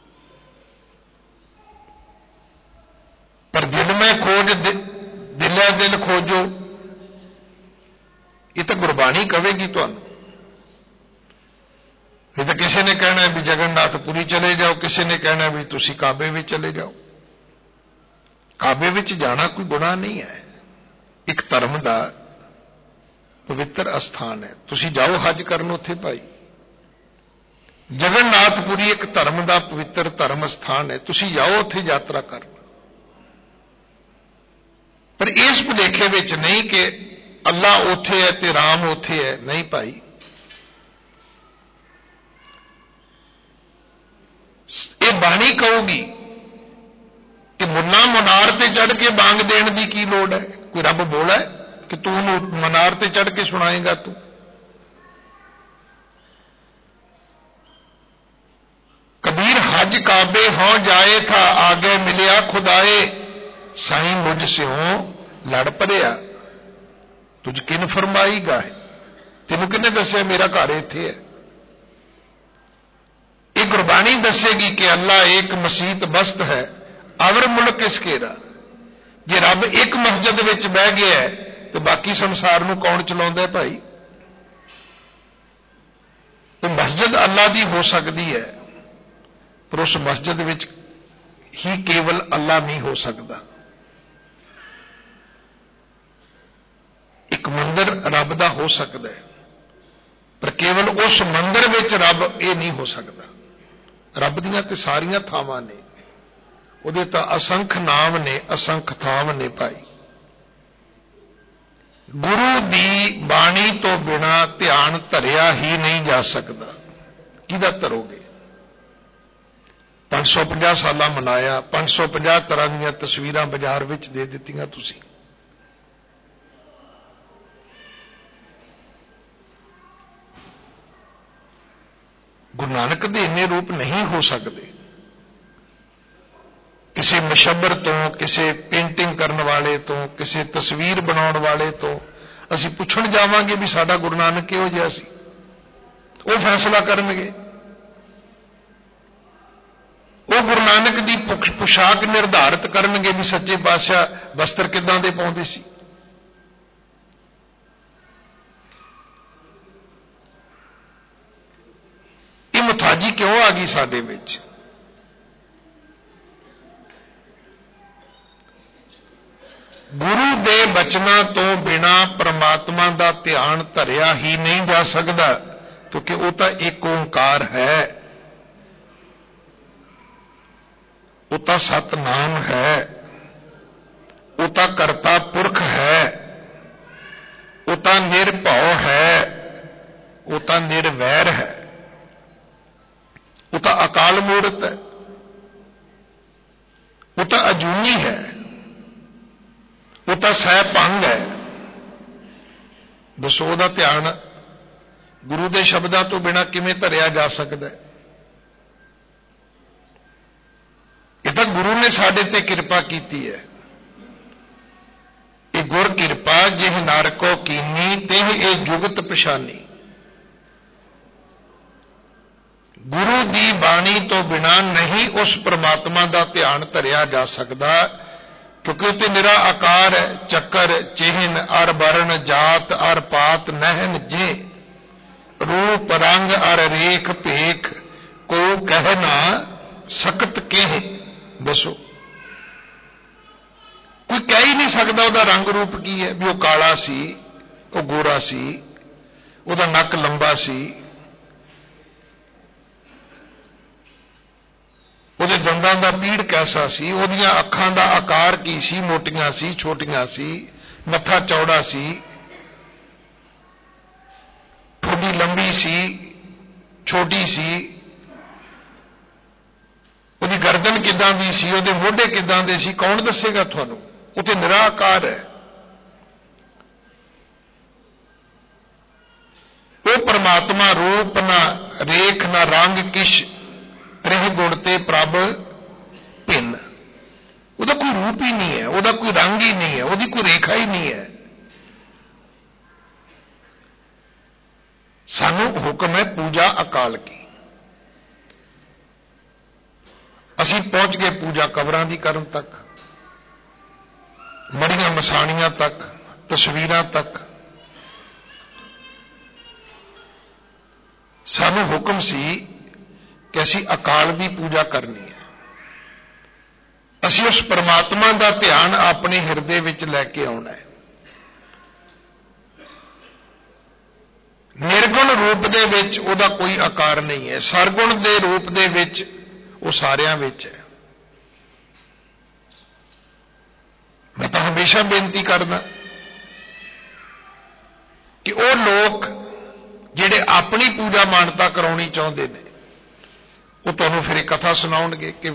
ਪਰ ਦਿਲ ਮੈਂ ਖੋਜ ਦਿਲਿਆ ਦਿਲ ਖੋਜੋ, ਇਹ ਤਾਂ ਗੁਰਬਾਣੀ ਕਹੇਗੀ ਤੁਹਾਨੂੰ। ਇਹ ਤਾਂ ਕਿਸੇ ਨੇ ਕਹਿਣਾ ਵੀ ਜਗਨਨਾਥਪੁਰੀ ਚਲੇ ਜਾਓ, ਕਿਸੇ ਨੇ ਕਹਿਣਾ ਵੀ ਤੁਸੀਂ ਕਾਬੇ ਵਿੱਚ ਚਲੇ ਜਾਓ। ਕਾਬੇ ਵਿੱਚ ਜਾਣਾ ਕੋਈ ਗੁਨਾਹ ਨਹੀਂ ਹੈ, ਇੱਕ ਧਰਮ ਦਾ ਪਵਿੱਤਰ ਅਸਥਾਨ ਹੈ। ਤੁਸੀਂ ਜਾਓ ਹਜ ਕਰਨ ਉੱਥੇ ਭਾਈ। ਜਗਨਨਾਥਪੁਰੀ ਇੱਕ ਧਰਮ ਦਾ ਪਵਿੱਤਰ ਧਰਮ ਅਸਥਾਨ ਹੈ, ਤੁਸੀਂ ਜਾਓ ਉੱਥੇ ਯਾਤਰਾ ਕਰਨ। ਪਰ ਇਸ ਭੁਲੇਖੇ ਵਿੱਚ ਨਹੀਂ ਕਿ ਅੱਲਾ ਉੱਥੇ ਹੈ ਤੇ ਰਾਮ ਉੱਥੇ ਹੈ। ਨਹੀਂ ਭਾਈ, ਇਹ ਬਾਣੀ ਕਹੂਗੀ ਕਿ ਮੁੱਲਾ ਮਨਾਰ ਤੇ ਚੜ੍ਹ ਕੇ ਬਾਂਗ ਦੇਣ ਦੀ ਕੀ ਲੋੜ ਹੈ? ਕੋਈ ਰੱਬ ਬੋਲਾ ਕਿ ਤੂੰ ਉਹਨੂੰ ਮਨਾਰ ਤੇ ਚੜ੍ਹ ਕੇ ਸੁਣਾਏਗਾ? ਤੂੰ ਕਬੀਰ ਹਜ ਕਾਬੇ ਹੋ ਜਾਏ ਥਾ, ਆਗੇ ਮਿਲਿਆ ਖੁਦਾਏ, ਸਾਈਂ ਮੁਝ ਸਿਓ ਲੜ ਪਰਿਆ, ਤੁਝ ਕਿਨ ਫਰਮਾਈਗਾ ਹੈ? ਤੈਨੂੰ ਕਿਹਨੇ ਦੱਸਿਆ ਮੇਰਾ ਘਰ ਇੱਥੇ ਹੈ? ਇਹ ਗੁਰਬਾਣੀ ਦੱਸੇਗੀ ਕਿ ਅੱਲਾ ਇੱਕ ਮਸੀਤ ਬਸਤ ਹੈ, ਅਵਰ ਮੁਲਕ ਇਸਕੇਰਾ। ਜੇ ਰੱਬ ਇੱਕ ਮਸਜਿਦ ਵਿੱਚ ਬਹਿ ਗਿਆ ਤੇ ਬਾਕੀ ਸੰਸਾਰ ਨੂੰ ਕੌਣ ਚਲਾਉਂਦਾ ਭਾਈ? ਉਹ ਮਸਜਿਦ ਅੱਲਾ ਦੀ ਹੋ ਸਕਦੀ ਹੈ, ਪਰ ਉਸ ਮਸਜਿਦ ਵਿੱਚ ਹੀ ਕੇਵਲ ਅੱਲਾ ਨਹੀਂ ਹੋ ਸਕਦਾ। ਇੱਕ ਮੰਦਿਰ ਰੱਬ ਦਾ ਹੋ ਸਕਦਾ ਹੈ, ਪਰ ਕੇਵਲ ਉਸ ਮੰਦਿਰ ਵਿੱਚ ਰੱਬ ਇਹ ਨਹੀਂ ਹੋ ਸਕਦਾ। ਰੱਬ ਦੀਆਂ ਤੇ ਸਾਰੀਆਂ ਥਾਵਾਂ ਨੇ, ਉਹਦੇ ਤਾਂ ਅਸੰਖ ਨਾਮ ਨੇ, ਅਸੰਖ ਥਾਵਾਂ ਨੇ ਭਾਈ। ਗੁਰੂ ਦੀ ਬਾਣੀ ਤੋਂ ਬਿਨਾਂ ਧਿਆਨ ਧਰਿਆ ਹੀ ਨਹੀਂ ਜਾ ਸਕਦਾ। ਕਿਹਦਾ ਧਰੋਗੇ? 550 ਸਾਲਾਂ ਮਨਾਇਆ, 550 ਤਰ੍ਹਾਂ ਦੀਆਂ ਤਸਵੀਰਾਂ ਬਾਜ਼ਾਰ ਵਿੱਚ ਦੇ ਦਿੱਤੀਆਂ ਤੁਸੀਂ। ਗੁਰੂ ਨਾਨਕ ਦੇ ਇੰਨੇ ਰੂਪ ਨਹੀਂ ਹੋ ਸਕਦੇ। ਕਿਸੇ ਮਸ਼ੱਬਰ ਤੋਂ, ਕਿਸੇ ਪੇਂਟਿੰਗ ਕਰਨ ਵਾਲੇ ਤੋਂ, ਕਿਸੇ ਤਸਵੀਰ ਬਣਾਉਣ ਵਾਲੇ ਤੋਂ ਅਸੀਂ ਪੁੱਛਣ ਜਾਵਾਂਗੇ ਵੀ ਸਾਡਾ ਗੁਰੂ ਨਾਨਕ ਕਿਹੋ ਜਿਹਾ ਸੀ? ਉਹ ਫੈਸਲਾ ਕਰਨਗੇ। ਉਹ ਗੁਰੂ ਨਾਨਕ ਦੀ ਪੁਸ਼ਾਕ ਨਿਰਧਾਰਿਤ ਕਰਨਗੇ ਵੀ ਸੱਚੇ ਪਾਤਸ਼ਾਹ ਵਸਤਰ ਕਿੱਦਾਂ ਦੇ ਪਾਉਂਦੇ ਸੀ। ਇਹ ਮੁਤਾਜੀ ਕਿਉਂ ਆ ਗਈ ਸਾਡੇ ਵਿੱਚ? ਗੁਰੂ ਦੇ ਬਚਨਾਂ ਤੋਂ ਬਿਨਾ ਪ੍ਰਮਾਤਮਾ ਦਾ ਧਿਆਨ ਧਰਿਆ ਹੀ ਨਹੀਂ ਜਾ ਸਕਦਾ, ਕਿਉਂਕਿ ਉਹ ਤਾਂ ਇੱਕ ਓਂਕਾਰ ਹੈ, ਉਹ ਤਾਂ ਸਤਨਾਮ ਹੈ, ਉਹ ਤਾਂ ਕਰਤਾ ਪੁਰਖ ਹੈ, ਉਹ ਤਾਂ ਨਿਰਭਉ ਹੈ, ਉਹ ਤਾਂ ਨਿਰਵੈਰ ਹੈ, ਉਹ ਤਾਂ ਅਕਾਲ ਮੂਰਤ ਹੈ, ਉਹ ਤਾਂ ਅਜੂਨੀ ਹੈ, ਉਹ ਤਾਂ ਸਹਿਭੰਗ ਹੈ। ਦੱਸੋ ਉਹਦਾ ਧਿਆਨ ਗੁਰੂ ਦੇ ਸ਼ਬਦਾਂ ਤੋਂ ਬਿਨਾਂ ਕਿਵੇਂ ਧਰਿਆ ਜਾ ਸਕਦਾ ਹੈ? ਇਹ ਤਾਂ ਗੁਰੂ ਨੇ ਸਾਡੇ ਤੇ ਕਿਰਪਾ ਕੀਤੀ ਹੈ। ਇਹ ਗੁਰ ਕਿਰਪਾ ਜਿਹ ਨਰ ਕੋ ਕੀਨੀ ਤਿਹ ਇਹ ਜੁਗਤ ਪਛਾਨੀ। ਗੁਰੂ ਦੀ ਬਾਣੀ ਤੋਂ ਬਿਨਾਂ ਨਹੀਂ ਉਸ ਪ੍ਰਮਾਤਮਾ ਦਾ ਧਿਆਨ ਧਰਿਆ ਜਾ ਸਕਦਾ, ਕਿਉਂਕਿ ਉਹ ਤੇ ਨਿਰਾ ਆਕਾਰ ਹੈ, ਚੱਕਰ ਚਿਹਨ ਅਰ ਵਰਨ ਜਾਤ ਅਰ ਪਾਤ ਨਹਿਨ ਜੇ ਰੂਪ ਰੰਗ ਅਰ ਰੇਖ ਭੇਖ ਕੋ ਕਹਿ ਨਾ ਸਕਤ ਕਹਿ। ਦੱਸੋ ਕੋਈ ਕਹਿ ਹੀ ਨਹੀਂ ਸਕਦਾ ਉਹਦਾ ਰੰਗ ਰੂਪ ਕੀ ਹੈ, ਵੀ ਉਹ ਕਾਲਾ ਸੀ, ਉਹ ਗੋਰਾ ਸੀ, ਉਹਦਾ ਨੱਕ ਲੰਬਾ ਸੀ, ਉਹਦੇ ਦੰਦਾਂ ਦਾ ਪੀੜ ਕੈਸਾ ਸੀ, ਉਹਦੀਆਂ ਅੱਖਾਂ ਦਾ ਆਕਾਰ ਕੀ ਸੀ, ਮੋਟੀਆਂ ਸੀ, ਛੋਟੀਆਂ ਸੀ, ਮੱਥਾ ਚੌੜਾ ਸੀ, ਠੋਡੀ ਲੰਬੀ ਸੀ, ਛੋਟੀ ਸੀ, ਉਹਦੀ ਗਰਦਨ ਕਿੱਦਾਂ ਦੀ ਸੀ, ਉਹਦੇ ਮੋਢੇ ਕਿੱਦਾਂ ਦੇ ਸੀ, ਕੌਣ ਦੱਸੇਗਾ ਤੁਹਾਨੂੰ? ਉਹ ਤੇ ਨਿਰਾਕਾਰ ਹੈ। ਉਹ ਪਰਮਾਤਮਾ ਰੂਪ ਨਾ ਰੇਖ ਨਾ ਰੰਗ ਕਿਛ ਰਹਿ ਗੁਣ ਤੇ ਪ੍ਰਭ ਭਿੰਨ। ਉਹਦਾ ਕੋਈ ਰੂਪ ਹੀ ਨਹੀਂ ਹੈ, ਉਹਦਾ ਕੋਈ ਰੰਗ ਹੀ ਨਹੀਂ ਹੈ, ਉਹਦੀ ਕੋਈ ਰੇਖਾ ਹੀ ਨਹੀਂ ਹੈ। ਸਾਨੂੰ ਹੁਕਮ ਹੈ ਪੂਜਾ ਅਕਾਲ ਕੀ। ਅਸੀਂ ਪਹੁੰਚ ਗਏ ਪੂਜਾ ਕਬਰਾਂ ਦੀ ਕਰਨ ਤੱਕ, ਮੜੀਆਂ ਮਸਾਣੀਆਂ ਤੱਕ, ਤਸਵੀਰਾਂ ਤੱਕ। ਸਾਨੂੰ ਹੁਕਮ ਸੀ ਕਿ ਅਸੀਂ ਅਕਾਲ ਦੀ ਪੂਜਾ ਕਰਨੀ ਹੈ। ਅਸੀਂ ਉਸ ਪਰਮਾਤਮਾ ਦਾ ਧਿਆਨ ਆਪਣੇ ਹਿਰਦੇ ਵਿੱਚ ਲੈ ਕੇ ਆਉਣਾ ਹੈ। ਨਿਰਗੁਣ ਰੂਪ ਦੇ ਵਿੱਚ ਉਹਦਾ ਕੋਈ ਆਕਾਰ ਨਹੀਂ ਹੈ, ਸਰਗੁਣ ਦੇ ਰੂਪ ਦੇ ਵਿੱਚ ਉਹ ਸਾਰਿਆਂ ਵਿੱਚ ਹੈ। ਮੈਂ ਤਾਂ ਹਮੇਸ਼ਾ ਬੇਨਤੀ ਕਰਦਾ ਕਿ ਉਹ ਲੋਕ ਜਿਹੜੇ ਆਪਣੀ ਪੂਜਾ ਮਾਨਤਾ ਕਰਾਉਣੀ ਚਾਹੁੰਦੇ ਨੇ, ਉਹ ਤੁਹਾਨੂੰ ਫਿਰ ਇੱਕ ਕਥਾ ਸੁਣਾਉਣਗੇ ਕਿ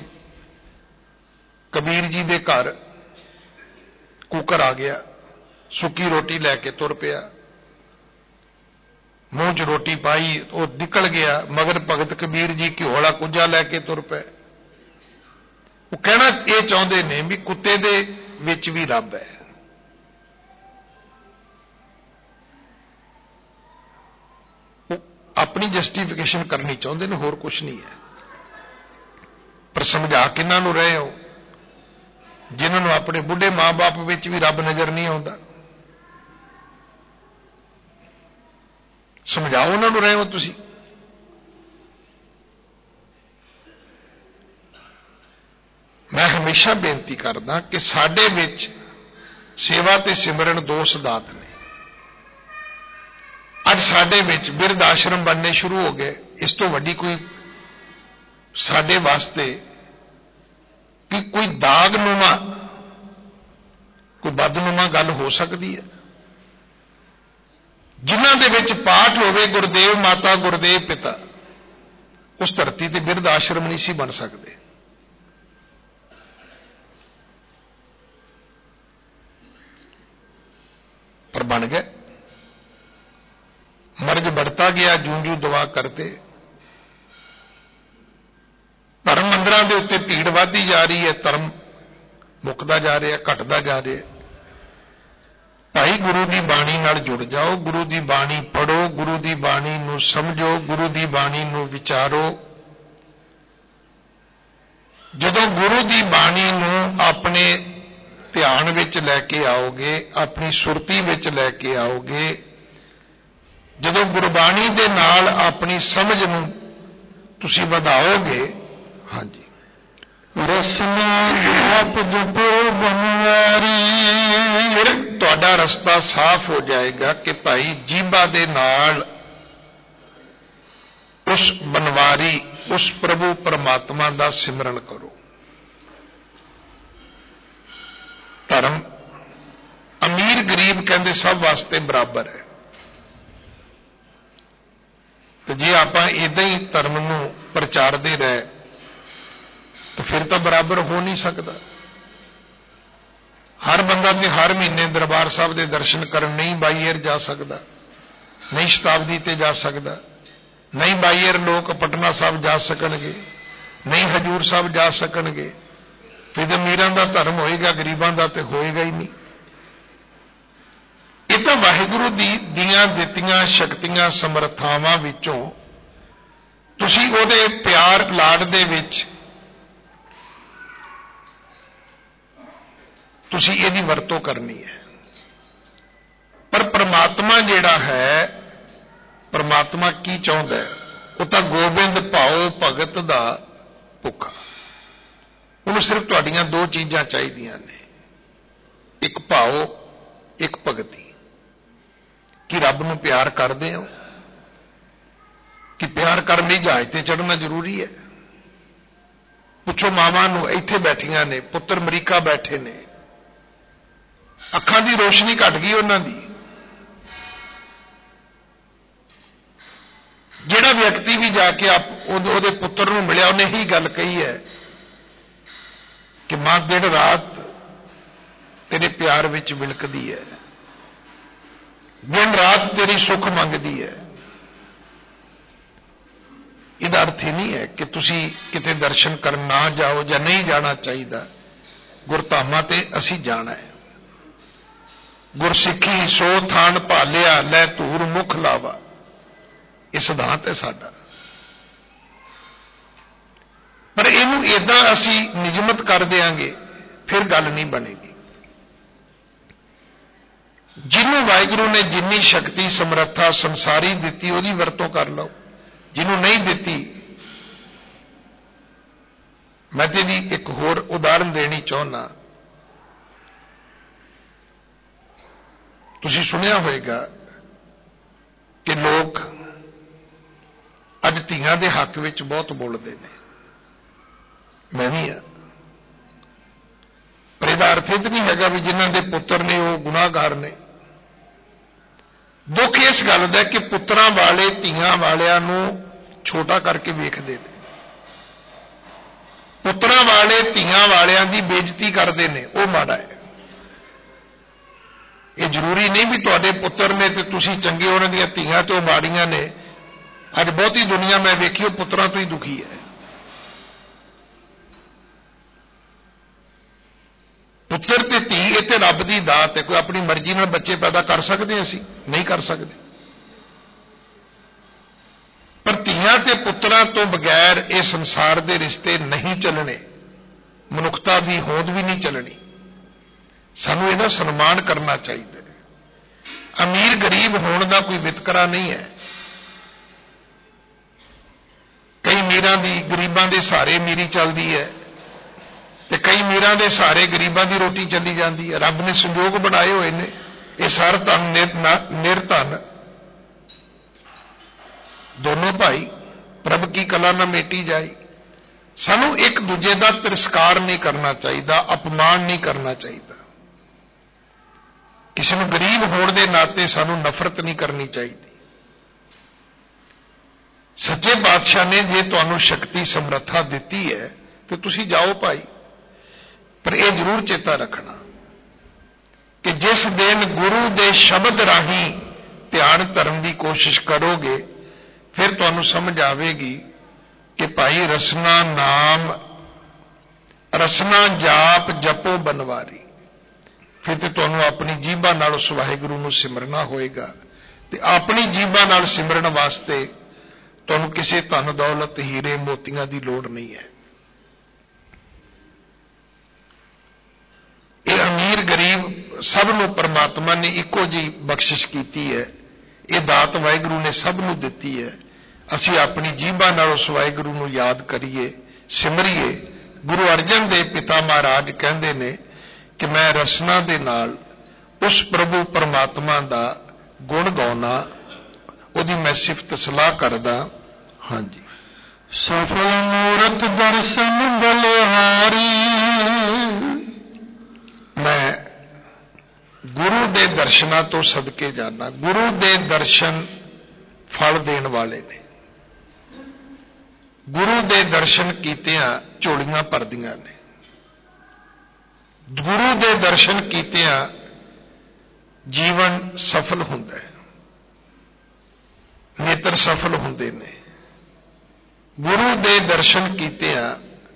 ਕਬੀਰ ਜੀ ਦੇ ਘਰ ਕੁੱਕਰ ਆ ਗਿਆ, ਸੁੱਕੀ ਰੋਟੀ ਲੈ ਕੇ ਤੁਰ ਪਿਆ, ਮੂੰਹ 'ਚ ਰੋਟੀ ਪਾਈ, ਉਹ ਨਿਕਲ ਗਿਆ, ਮਗਰ ਭਗਤ ਕਬੀਰ ਜੀ ਘਿਓ ਵਾਲਾ ਕੁੱਜਾ ਲੈ ਕੇ ਤੁਰ ਪਏ। ਉਹ ਕਹਿਣਾ ਇਹ ਚਾਹੁੰਦੇ ਨੇ ਵੀ ਕੁੱਤੇ ਦੇ ਵਿੱਚ ਵੀ ਰੱਬ ਹੈ। ਉਹ ਆਪਣੀ ਜਸਟੀਫਿਕੇਸ਼ਨ ਕਰਨੀ ਚਾਹੁੰਦੇ ਨੇ, ਹੋਰ ਕੁਝ ਨਹੀਂ ਹੈ। ਪਰ ਸਮਝਾ ਕਿਹਨਾਂ ਨੂੰ ਰਹੇ ਹੋ? ਜਿਨ੍ਹਾਂ ਨੂੰ ਆਪਣੇ ਬੁੱਢੇ ਮਾਂ-ਬਾਪ ਵਿੱਚ ਵੀ ਰੱਬ ਨਜ਼ਰ ਨਹੀਂ ਆਉਂਦਾ। ਸਮਝਾਓ ਉਹਨਾਂ ਨੂੰ ਰਹੇ ਹੋ ਤੁਸੀਂ। ਮੈਂ ਹਮੇਸ਼ਾ ਬੇਨਤੀ ਕਰਦਾ ਕਿ ਸਾਡੇ ਵਿੱਚ ਸੇਵਾ ਤੇ ਸਿਮਰਨ ਦੋ ਸਿਧਾਂਤ ਨੇ। ਅੱਜ ਸਾਡੇ ਵਿੱਚ ਬਿਰਧ ਆਸ਼ਰਮ ਬਣਨੇ ਸ਼ੁਰੂ ਹੋ ਗਏ। ਇਸ ਤੋਂ ਵੱਡੀ ਕੋਈ ਸਾਡੇ ਵਾਸਤੇ ਕਿ ਕੋਈ ਦਾਗਨੁਮਾ, ਕੋਈ ਬਦਨੁਮਾ ਗੱਲ ਹੋ ਸਕਦੀ ਹੈ? ਜਿਨ੍ਹਾਂ ਦੇ ਵਿੱਚ ਪਾਠ ਹੋਵੇ ਗੁਰਦੇਵ ਮਾਤਾ ਗੁਰਦੇਵ ਪਿਤਾ, ਉਸ ਧਰਤੀ ਤੇ ਬਿਰਧ ਆਸ਼ਰਮ ਨਹੀਂ ਸੀ ਬਣ ਸਕਦੇ। पर बन गए। मर्ज बढ़ता गया, जूं जूं दुआ करते। धर्म मंदिरों के उत्ते भीड़ बढ़ती जा रही है, धर्म मुकता जा रहा, घटता जा रहा। भाई गुरु की बाणी नाल जुड़ जाओ, गुरु की बाणी पढ़ो, गुरु की बाणी नूं समझो, गुरु की बाणी नूं विचारो। जदों गुरु की बाणी नूं अपने ध्यान विच लैके आओगे, अपनी सुरती विच लैके आओगे, जदों गुरबाणी दे नाल अपनी समझ नूं तुसीं वधाओगे, हाँ जी, रसना आप जपो बनवारी, फिर तुहाडा रस्ता साफ हो जाएगा कि भाई जीभा दे नाल उस बनवारी, उस प्रभु परमात्मा का सिमरन करो। धर्म अमीर गरीब कहते सब वास्ते बराबर है, तो जे आप इदां ही धर्म नूं प्रचारते रहे तो फिर तो बराबर हो नहीं सकता। हर बंदा तो हर महीने दरबार साहब के दर्शन करन नहीं बाईयर जा सकता, नहीं शताब्दी ते जा सकता, नहीं बाईयर लोग पटना साहब जा सकणगे, नहीं हजूर साहब जा सकणगे। फिर अमीरां दा धर्म होएगा, गरीबां दा ते होएगा ही नहीं। ये तो वाहिगुरू दियां दित्तियां शक्तियां समर्थावां विचों तुसीं उहदे प्यार लाड दे विच तुसीं इहदी वरतों करनी है। पर परमात्मा जिहड़ा है, परमात्मा की चाहुंदा है, वो तो गोबिंद भाओ भगत दा भुखा। उन्हें सिर्फ तुहाड़ियां दो चीज़ां चाहीदियां ने, एक भाओ एक भगती। कि रब नूं प्यार करदे हो, कि प्यार करन लई जहाज ते चढ़ना जरूरी है। पुछो मावां नूं, इत्थे बैठियां ने, पुत्र अमरीका बैठे ने, अखां दी रोशनी घट गई उन्हां दी। जिहड़ा व्यक्ति भी जाके उहदे पुत्र नूं मिलिया, उन्हें ही गल कही है कि मां दिन रात तेरे प्यार विच विलकदी है, दिन रात तेरी सुख मंगदी है। इहदा अर्थ ही नहीं है कि तुसी किते दर्शन करन ना जाओ या नहीं जाना चाहिए। गुरधामां ते असीं जाना है। गुरसिੱਖੀ सो थान भालिया, लै धूर मुख लावा, यह सिद्धांत है साडा। पर इहनूं इदां असीं निजमत कर देंगे फिर गल नहीं बनेगी। जिन्हों वाहिगुरू ने जिन्नी शक्ति समर्था संसारी दिती उहदी वरतों कर लो, जिन्हों नहीं दिती। मैं तेरी एक होर उदाहरण देनी चाहुंदा। तुसीं सुनिया होएगा कि लोग अज धीआं दे हक विच बहुत बोलते हैं, मैं भी हाँ। पर इहदा अर्थ इह नहीं हैगा भी जिन्हां दे पुत्र ने वो गुनाहगार ने। दुख इस गल दा कि पुत्रां वाले धीआं वालियां नूं छोटा करके वेखदे ने, पुत्रां वाले धीआं वालियां दी बेइज्जती करदे ने, वो माड़ा है। ये जरूरी नहीं भी तुहाडे पुत्र ने ते तुसीं चंगे, उन्हां दीयां धीआं ते माड़ियां ने। अज बहुती दुनिया मैं वेखी पुत्रां तो ही दुखी है। पुत्र ते धी इत्थे रब दी दात है। कोई अपनी मर्जी नाल बच्चे पैदा कर सकते असीं? नहीं कर सकते। पर धीआं ते पुत्रां तो बगैर इस संसार दे रिश्ते नहीं चलने, मनुखता दी होंद भी नहीं चलनी। सानूं इहदा सन्मान करना चाहिए। अमीर गरीब होने का कोई वितकरा नहीं है। कई मीरां दी गरीबां दे सहारे मीरी चलती है, ते कई मीरां दे सहारे गरीबां दी रोटी चली जाती है। रब ने संजोग बनाए हुए ने। ये सर धन निर्धन दोनों भाई, प्रभ की कला न मेटी जाए। सानू एक दूजे का तिरस्कार नहीं करना चाहिए, अपमान नहीं करना चाहिए। किसी को गरीब होने के नाते सानू नफरत नहीं करनी चाहिए। सच्चे बादशाह ने जे तुहानू शक्ति समर्था दी है तो तुसी जाओ भाई। पर यह जरूर चेता रखना कि जिस दिन गुरु के शब्द राही ध्यान धरन की कोशिश करोगे, फिर तुहानू समझ आवेगी कि भाई रसना नाम, रसना जाप जपो बनवारी। ਫਿਰ ਤੇ ਤੁਹਾਨੂੰ ਆਪਣੀ ਜੀਭਾਂ ਨਾਲ ਉਸ ਵਾਹਿਗੁਰੂ ਨੂੰ ਸਿਮਰਨਾ ਹੋਏਗਾ ਤੇ ਆਪਣੀ ਜੀਭਾਂ ਨਾਲ ਸਿਮਰਨ ਵਾਸਤੇ ਤੁਹਾਨੂੰ ਕਿਸੇ ਧਨ ਦੌਲਤ ਹੀਰੇ ਮੋਤੀਆਂ ਦੀ ਲੋੜ ਨਹੀਂ ਹੈ। ਇਹ ਅਮੀਰ ਗਰੀਬ ਸਭ ਨੂੰ ਪਰਮਾਤਮਾ ਨੇ ਇੱਕੋ ਜਿਹੀ ਬਖਸ਼ਿਸ਼ ਕੀਤੀ ਹੈ। ਇਹ ਦਾਤ ਵਾਹਿਗੁਰੂ ਨੇ ਸਭ ਨੂੰ ਦਿੱਤੀ ਹੈ। ਅਸੀਂ ਆਪਣੀ ਜੀਭਾਂ ਨਾਲ ਉਸ ਵਾਹਿਗੁਰੂ ਨੂੰ ਯਾਦ ਕਰੀਏ, ਸਿਮਰੀਏ। ਗੁਰੂ ਅਰਜਨ ਦੇਵ ਪਿਤਾ ਮਹਾਰਾਜ ਕਹਿੰਦੇ ਨੇ ਕਿ ਮੈਂ ਰਸਨਾ ਦੇ ਨਾਲ ਉਸ ਪ੍ਰਭੂ ਪਰਮਾਤਮਾ ਦਾ ਗੁਣ ਗਾਉਣਾ, ਉਹਦੀ ਮੈਂ ਸਿਫਤ ਸਲਾਹ ਕਰਦਾ। ਹਾਂਜੀ, ਸਫਲ ਮੂਰਤ ਦਰਸ਼ਨ ਬਲਿਹਾਰੀ, ਮੈਂ ਗੁਰੂ ਦੇ ਦਰਸ਼ਨਾਂ ਤੋਂ ਸਦਕੇ ਜਾਣਾ। ਗੁਰੂ ਦੇ ਦਰਸ਼ਨ ਫਲ ਦੇਣ ਵਾਲੇ ਨੇ। ਗੁਰੂ ਦੇ ਦਰਸ਼ਨ ਕੀਤਿਆਂ ਝੋਲੀਆਂ ਭਰਦੀਆਂ ਨੇ। ਗੁਰੂ ਦੇ ਦਰਸ਼ਨ ਕੀਤਿਆਂ ਜੀਵਨ ਸਫਲ ਹੁੰਦਾ ਹੈ, ਨੇਤਰ ਸਫਲ ਹੁੰਦੇ ਨੇ। ਗੁਰੂ ਦੇ ਦਰਸ਼ਨ ਕੀਤਿਆਂ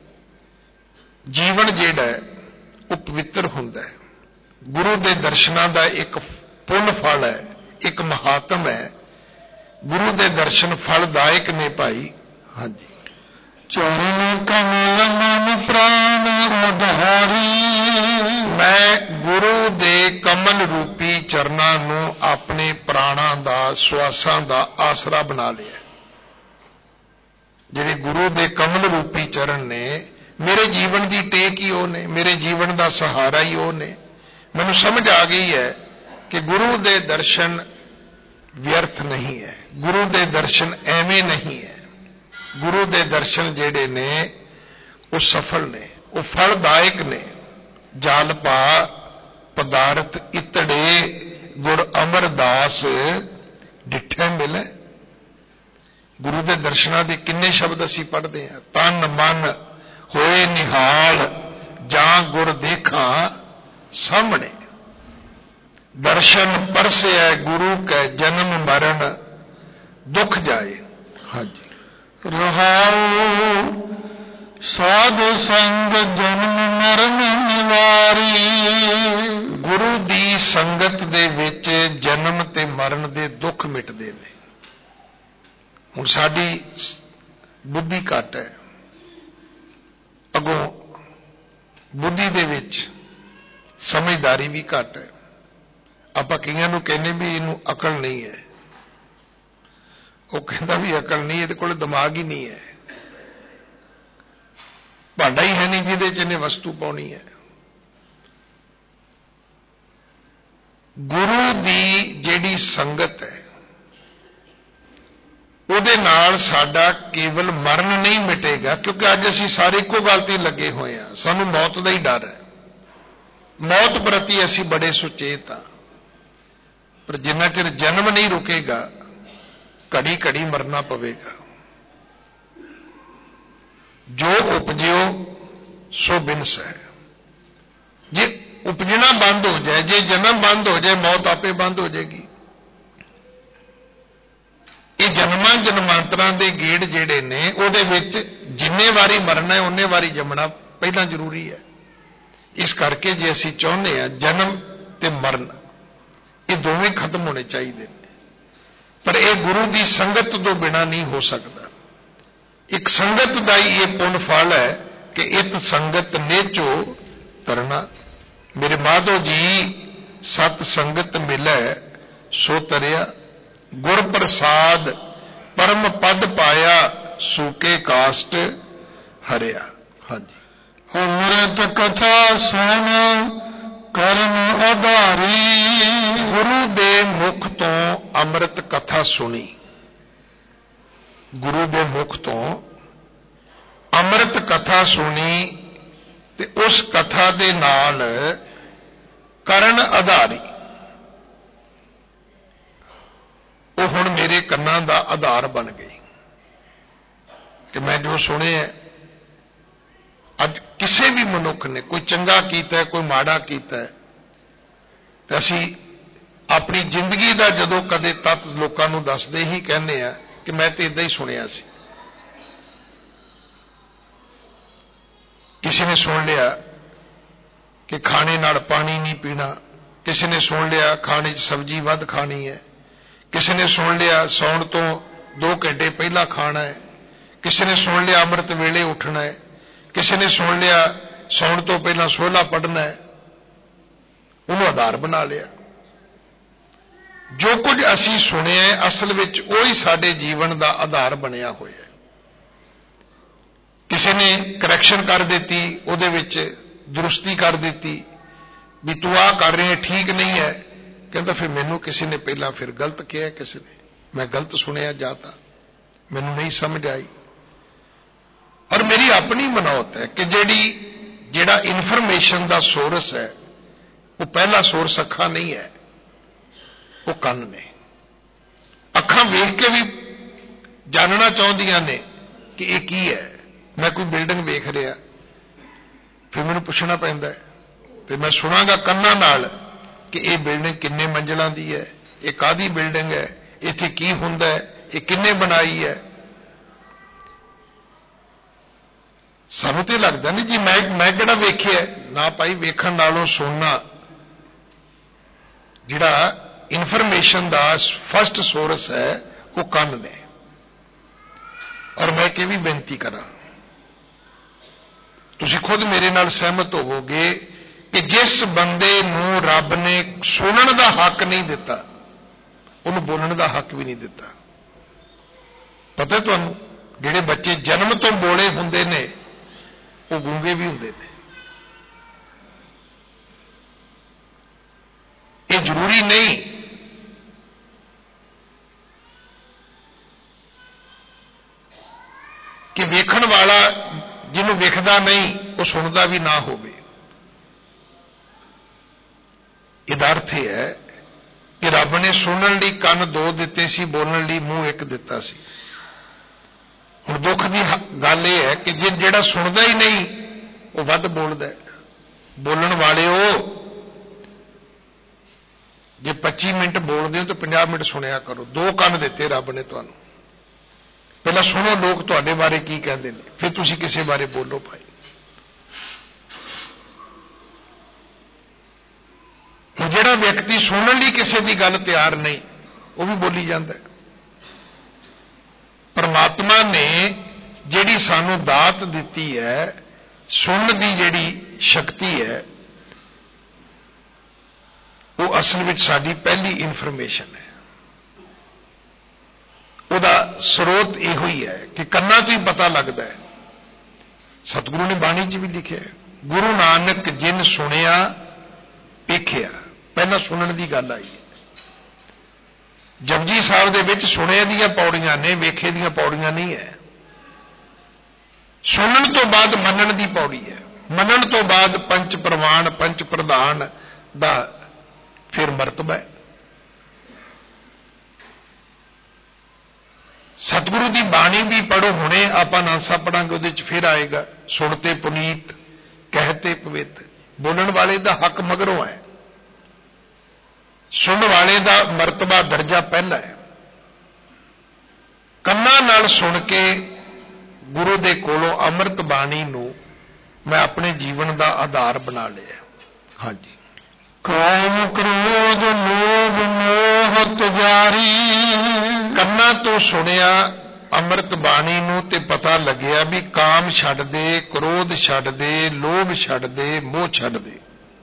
ਜੀਵਨ ਜਿਹੜਾ ਹੈ ਉਹ ਪਵਿੱਤਰ ਹੁੰਦਾ ਹੈ। ਗੁਰੂ ਦੇ ਦਰਸ਼ਨਾਂ ਦਾ ਇੱਕ ਪੁੰਨ ਫਲ ਹੈ, ਇੱਕ ਮਹਾਤਮ ਹੈ। ਗੁਰੂ ਦੇ ਦਰਸ਼ਨ ਫਲਦਾਇਕ ਨੇ ਭਾਈ। ਹਾਂਜੀ, ਚਰਨ ਕਮਲ ਮਨ ਪ੍ਰਾਣ ਉਧਾਰੀ, ਮੈਂ ਗੁਰੂ ਦੇ ਕਮਲ ਰੂਪੀ ਚਰਨਾਂ ਨੂੰ ਆਪਣੇ ਪ੍ਰਾਣਾਂ ਦਾ, ਸਵਾਸਾਂ ਦਾ ਆਸਰਾ ਬਣਾ ਲਿਆ। ਜਿਹੜੇ ਗੁਰੂ ਦੇ ਕਮਲ ਰੂਪੀ ਚਰਨ ਨੇ, ਮੇਰੇ ਜੀਵਨ ਦੀ ਟੇਕ ਹੀ ਉਹ ਨੇ, ਮੇਰੇ ਜੀਵਨ ਦਾ ਸਹਾਰਾ ਹੀ ਉਹ ਨੇ। ਮੈਨੂੰ ਸਮਝ ਆ ਗਈ ਹੈ ਕਿ ਗੁਰੂ ਦੇ ਦਰਸ਼ਨ ਵਿਅਰਥ ਨਹੀਂ ਹੈ, ਗੁਰੂ ਦੇ ਦਰਸ਼ਨ ਐਵੇਂ ਨਹੀਂ ਹੈ। ਗੁਰੂ ਦੇ ਦਰਸ਼ਨ ਜਿਹੜੇ ਨੇ ਉਹ ਸਫਲ ਨੇ, ਉਹ ਫਲਦਾਇਕ ਨੇ। ਜਲ ਪਾ ਪਦਾਰਥ ਇਤੜੇ, ਗੁਰ ਅਮਰਦਾਸ ਡਿਠੇ ਮਿਲੇ। ਗੁਰੂ ਦੇ ਦਰਸ਼ਨਾਂ ਦੇ ਕਿੰਨੇ ਸ਼ਬਦ ਅਸੀਂ ਪੜ੍ਹਦੇ ਹਾਂ। ਤਨ ਮਨ ਹੋਏ ਨਿਹਾਲ, ਜਾਂ ਗੁਰ ਦੇਖਾਂ ਸਾਹਮਣੇ। ਦਰਸ਼ਨ ਪਰਸਿਆ ਗੁਰੂ ਕੈ, ਜਨਮ ਮਰਨ ਦੁੱਖ ਜਾਏ। ਹਾਂਜੀ, ਰਹਾਉ ਸਾਧ ਸੰਗ ਜਨਮ ਮਰਨ ਨਿਵਾਰੀ, ਗੁਰੂ ਦੀ ਸੰਗਤ ਦੇ ਵਿੱਚ ਜਨਮ ਤੇ ਮਰਨ ਦੇ ਦੁੱਖ ਮਿਟਦੇ ਨੇ। ਹੁਣ ਸਾਡੀ ਬੁੱਧੀ ਘੱਟ ਹੈ, ਅੱਗੋਂ ਬੁੱਧੀ ਦੇ ਵਿੱਚ ਸਮਝਦਾਰੀ ਵੀ ਘੱਟ ਹੈ। ਆਪਾਂ ਕਈਆਂ ਨੂੰ ਕਹਿੰਦੇ ਵੀ ਇਹਨੂੰ ਅਕਲ ਨਹੀਂ ਹੈ। ਉਹ ਕਹਿੰਦਾ ਵੀ ਅਕਲ ਨਹੀਂ, ਇਹਦੇ ਕੋਲ ਦਿਮਾਗ ਹੀ ਨਹੀਂ ਹੈ, ਭਾਂਡਾ ਹੀ ਹੈ ਨਹੀਂ ਜਿਹਦੇ 'ਚ ਇਹਨੇ ਵਸਤੂ ਪਾਉਣੀ ਹੈ। ਗੁਰੂ ਦੀ ਜਿਹੜੀ ਸੰਗਤ ਹੈ ਉਹਦੇ ਨਾਲ ਸਾਡਾ ਕੇਵਲ ਮਰਨ ਨਹੀਂ ਮਿਟੇਗਾ, ਕਿਉਂਕਿ ਅੱਜ ਅਸੀਂ ਸਾਰੇ ਇੱਕੋ ਗੱਲ ਤੇ ਲੱਗੇ ਹੋਏ ਹਾਂ। ਸਾਨੂੰ ਮੌਤ ਦਾ ਹੀ ਡਰ ਹੈ, ਮੌਤ ਪ੍ਰਤੀ ਅਸੀਂ ਬੜੇ ਸੁਚੇਤ ਹਾਂ। ਪਰ ਜਿੰਨਾ ਚਿਰ ਜਨਮ ਨਹੀਂ ਰੁਕੇਗਾ, ਘੜੀ ਘੜੀ ਮਰਨਾ ਪਵੇਗਾ। ਜੋ ਉਪਜਿਓ ਸੋ ਬਿਨਸ ਹੈ। ਜੇ ਉਪਜਣਾ ਬੰਦ ਹੋ ਜਾਏ, ਜੇ ਜਨਮ ਬੰਦ ਹੋ ਜਾਏ, ਮੌਤ ਆਪੇ ਬੰਦ ਹੋ ਜਾਏਗੀ। ਇਹ ਜਨਮਾਂ ਜਨਮਾਂਤਰਾਂ ਦੇ ਗੇੜ ਜਿਹੜੇ ਨੇ, ਉਹਦੇ ਵਿੱਚ ਜਿੰਨੇ ਵਾਰੀ ਮਰਨਾ ਹੈ ਉਹਨੇ ਵਾਰੀ ਜੰਮਣਾ ਪਹਿਲਾਂ ਜ਼ਰੂਰੀ ਹੈ। ਇਸ ਕਰਕੇ ਜੇ ਅਸੀਂ ਚਾਹੁੰਦੇ ਹਾਂ ਜਨਮ ਤੇ ਮਰਨ ਇਹ ਦੋਵੇਂ ਖਤਮ ਹੋਣੇ ਚਾਹੀਦੇ ਨੇ, ਪਰ ਇਹ ਗੁਰੂ ਦੀ ਸੰਗਤ ਤੋਂ ਬਿਨਾਂ ਨਹੀਂ ਹੋ ਸਕਦਾ। ਇੱਕ ਸੰਗਤ ਦਾ ਹੀ ਇਹ ਪੁੰਨ ਫਲ ਹੈ ਕਿ ਇਤ ਸੰਗਤ ਨੇਚੋ ਤਰਨਾ। ਮੇਰੇ ਮਾਧੋ ਜੀ ਸਤ ਸੰਗਤ ਮਿਲੈ ਸੋ ਤਰਿਆ, ਗੁਰ ਪ੍ਰਸਾਦ ਪਰਮ ਪਦ ਪਾਇਆ, ਸੂਕੇ ਕਾਸ਼ਟ ਹਰਿਆ। ਹਾਂਜੀ, ਅੰਮ੍ਰਿਤ ਕਥਾ ਸੁਣ ਕਰਮ ਆਧਾਰੀ, ਗੁਰੂ ਦੇ ਮੁਖ ਤੋਂ ਅੰਮ੍ਰਿਤ ਕਥਾ ਸੁਣੀ। ਗੁਰੂ ਦੇ ਮੁਖ ਤੋਂ ਅੰਮ੍ਰਿਤ ਕਥਾ ਸੁਣੀ ਤੇ ਉਸ ਕਥਾ ਦੇ ਨਾਲ ਕਰਨ ਆਧਾਰੀ, ਉਹ ਹੁਣ ਮੇਰੇ ਕੰਨਾਂ ਦਾ ਆਧਾਰ ਬਣ ਗਈ ਕਿ ਮੈਂ ਜੋ ਸੁਣਿਆ। ਅੱਜ ਕਿਸੇ ਵੀ ਮਨੁੱਖ ਨੇ ਕੋਈ ਚੰਗਾ ਕੀਤਾ, ਕੋਈ ਮਾੜਾ ਕੀਤਾ, ਤੇ ਅਸੀਂ ਆਪਣੀ ਜ਼ਿੰਦਗੀ ਦਾ ਜਦੋਂ ਕਦੇ ਤੱਤ ਲੋਕਾਂ ਨੂੰ ਦੱਸਦੇ ਹੀ ਕਹਿੰਦੇ ਆ ਕਿ ਮੈਂ ਤੇ ਇਦਾਂ ਹੀ ਸੁਣਿਆ ਸੀ। ਕਿਸੇ ਨੇ ਸੁਣ ਲਿਆ कि खाने नाल पानी नहीं पीना, किसी ने सुन लिया खाने 'च सब्जी वध खानी है, किसी ने सुन लिया सौण तो 2 घंटे पहला खाना है, किसी ने सुन लिया अमृत वेले उठना है, किसी ने सुन लिया सौण तो पहला सोहला पढ़ना है। उन्होंने आधार बना लिया। जो कुछ असी सुनिया असल विच वही साडे जीवन का आधार बनया होया। किसी ने करैक्शन कर दी, उहदे विच दुरुस्ती कर दी भी तू आ कर रहे ठीक नहीं है, कहता फिर मैनू किसी ने पहला फिर गलत किया, किसी ने मैं गलत सुनिया जाता, मैनू नहीं समझ आई। और मेरी अपनी मनौत है कि जेड़ा इन्फॉर्मेशन का सोर्स है वो पहला सोर्स अखां नहीं है, वो कन ने। अखां वेख के भी जानना चाहदियां ने कि ये की है। मैं कोई बिल्डिंग वेख रहा, फिर मैनू पुछना पैंदा है, तो मैं सुनांगा कन्नां नाल कि ये बिल्डिंग किन्ने मंजिलों की है, ये कादी बिल्डिंग है, इत्थे की हुंदा है, ये किन्ने बनाई है। सानू तो लगता नहीं जी मैं किहड़ा वेखिया ना। भाई वेखण नालों सुनना जिहड़ा इन्फॉर्मेशन का फर्स्ट सोर्स है वो कन ने। और मैं कि भी बेनती करा, तुसीं खुद मेरे नाल सहमत होवोगे कि जिस बंदे नूं रब ने सुनने का हक नहीं दिता, उन्हें बोलने का हक भी नहीं दिता। पता तुहानूं जिहड़े बच्चे जन्म तो बोले हुंदे ने वो गूंगे भी हुंदे ने। ये जरूरी नहीं कि वेखण वाला जिन्हों वेखदा नहीं वो सुनता भी ना होवे। इहदा अर्थ है कि रब ने सुनने लई कन 2 दिते सी, बोलने लई मूँह 1 दिता सी। हुण दुख की गल यह है कि जिहड़ा सुनदा ही नहीं वो वध बोलदा है। बोलण वाले हो जे 25 मिनट बोलते हो तो 50 मिनट सुनिया करो। 2 कन दिते रब ने तुहानूं। पहला सुनो लोग तुहाडे बारे की कहते हैं, फिर तुसीं किसी बारे बोलो। भाई जिहड़ा व्यक्ति सुनने लई किसी की गल तैयार नहीं वो भी बोली जाता है। परमात्मा ने जिहड़ी सानू दात दिती है सुनने की जिहड़ी शक्ति है वो असल में साडी पहली इन्फॉर्मेशन है। उहदा स्रोत इहो ही है कि कन्नां तो ही पता लगता है। सतगुरु ने बाणी च भी लिखिया है, गुरु नानक जिन सुनिया वेखिया। पहला सुनने की गल आई है। जपजी साहिब दे विच सुने दियां पौड़ियां ने, वेखे दियां पौड़ियां नहीं है। सुनने तो बाद मनन की पौड़ी है। मनन तो बाद पंच प्रमाण पंच प्रधान दा फिर मरतबा है। सतगुरु की बाणी भी पढ़ो, हुणे आपां नानसा पढ़ांगे, उहदे च फिर आएगा सुनते पुनीत कहते पवित। बोलण वाले का हक मगरों है, सुनने वाले का मरतबा दर्जा पहला है। कन्नां नाल सुन के गुरु दे कोलों अमृत बाणी नूं मैं अपने जीवन का आधार बना लिया। हाँ जी। काम क्रोध लोभ मोह तुजारी। कन्नां तो सुनिया अमृत बाणी नूं ते पता लग्या भी काम छड्ड दे, क्रोध छड्ड दे, लोभ छड्ड दे, मोह छड्ड दे।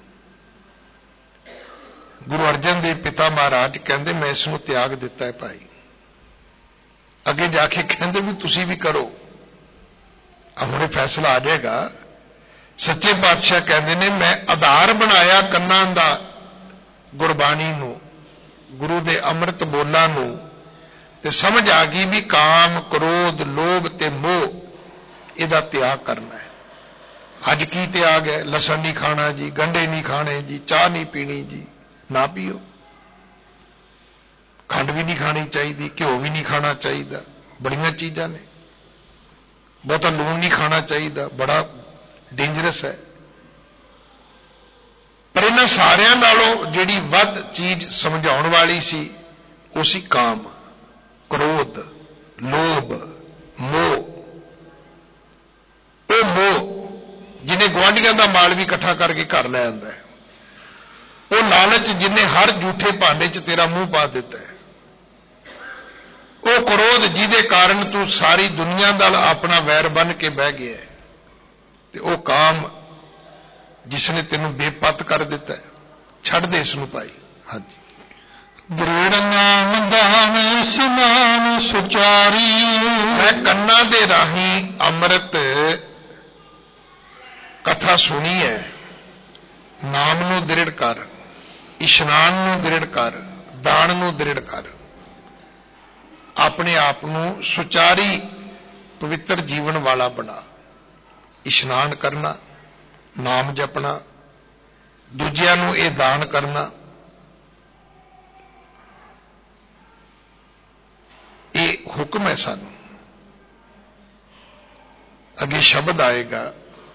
गुरु अर्जन देव पिता महाराज कहते मैं इसनूं त्याग दिता है भाई। अगे जाके कहते भी तुसी भी करो। हुणे फैसला आ जाएगा। सच्चे पातशाह कहते ने मैं आधार बनाया कन्नां दा गुरबाणी नूं, गुरु दे अमृत बोलां नूं, ते समझ आ गई भी काम क्रोध लोभ ते मोह इहदा त्याग करना है। अज की त्याग है? लसन नहीं खाना जी, गंढे नहीं खाने जी, चाह नहीं पीनी जी, ना पियो। खंड भी नहीं खानी चाहिए, घ्यो भी नहीं खाना चाहिए, बड़ियां चीज़ां ने। बहुता लूण नहीं खाना चाहिए, बड़ा डेंजरस है। पर इन्हां सारियां नालों जिहड़ी वध चीज समझाउण वाली सी वो सी काम क्रोध लोभ मोह। वो मोह ਜਿਹਨੇ ਗੁਆਂਢੀਆਂ ਦਾ ਮਾਲ ਵੀ ਇਕੱਠਾ ਕਰਕੇ ਘਰ ਲੈ ਆਉਂਦਾ ਹੈ। ਉਹ ਲਾਲਚ ਜਿਹਨੇ ਹਰ ਝੂਠੇ ਭਾਂਡੇ 'ਚ ਤੇਰਾ ਮੂੰਹ ਪਾ ਦਿੱਤਾ ਹੈ। ਉਹ ਕ੍ਰੋਧ ਜਿਹਦੇ ਕਾਰਨ ਤੂੰ ਸਾਰੀ ਦੁਨੀਆ ਨਾਲ ਆਪਣਾ ਵੈਰ ਬੰਨ ਕੇ ਬਹਿ ਗਿਆ ਹੈ। ਤੇ ਉਹ ਕਾਮ ਜਿਸ ਨੇ ਤੈਨੂੰ ਬੇਪੱਤ ਕਰ ਦਿੱਤਾ ਹੈ। ਛੱਡ ਦੇ ਇਸ ਨੂੰ ਭਾਈ। ਹਾਂਜੀ। ਦ੍ਰਿੜ ਨਾਮ ਦਾਨ ਇਸ਼ਨਾਨ ਸੁਚਾਰੀ। ਮੈਂ ਕੰਨਾਂ ਦੇ ਰਾਹੀਂ ਅੰਮ੍ਰਿਤ ਕਥਾ ਸੁਣੀ ਹੈ। ਨਾਮ ਨੂੰ ਦ੍ਰਿੜ ਕਰ, ਇਸ਼ਨਾਨ ਨੂੰ ਦ੍ਰਿੜ ਕਰ, ਦਾਨ ਨੂੰ ਦ੍ਰਿੜ ਕਰ। ਆਪਣੇ ਆਪ ਨੂੰ ਸੁਚਾਰੀ ਪਵਿੱਤਰ ਜੀਵਨ ਵਾਲਾ ਬਣਾ। ਇਸ਼ਨਾਨ ਕਰਨਾ, ਨਾਮ ਜਪਣਾ, ਦੂਜਿਆਂ ਨੂੰ ਇਹ ਦਾਨ ਕਰਨਾ, ਇਹ ਹੁਕਮ ਹੈ ਸਾਨੂੰ। ਅੱਗੇ ਸ਼ਬਦ ਆਏਗਾ,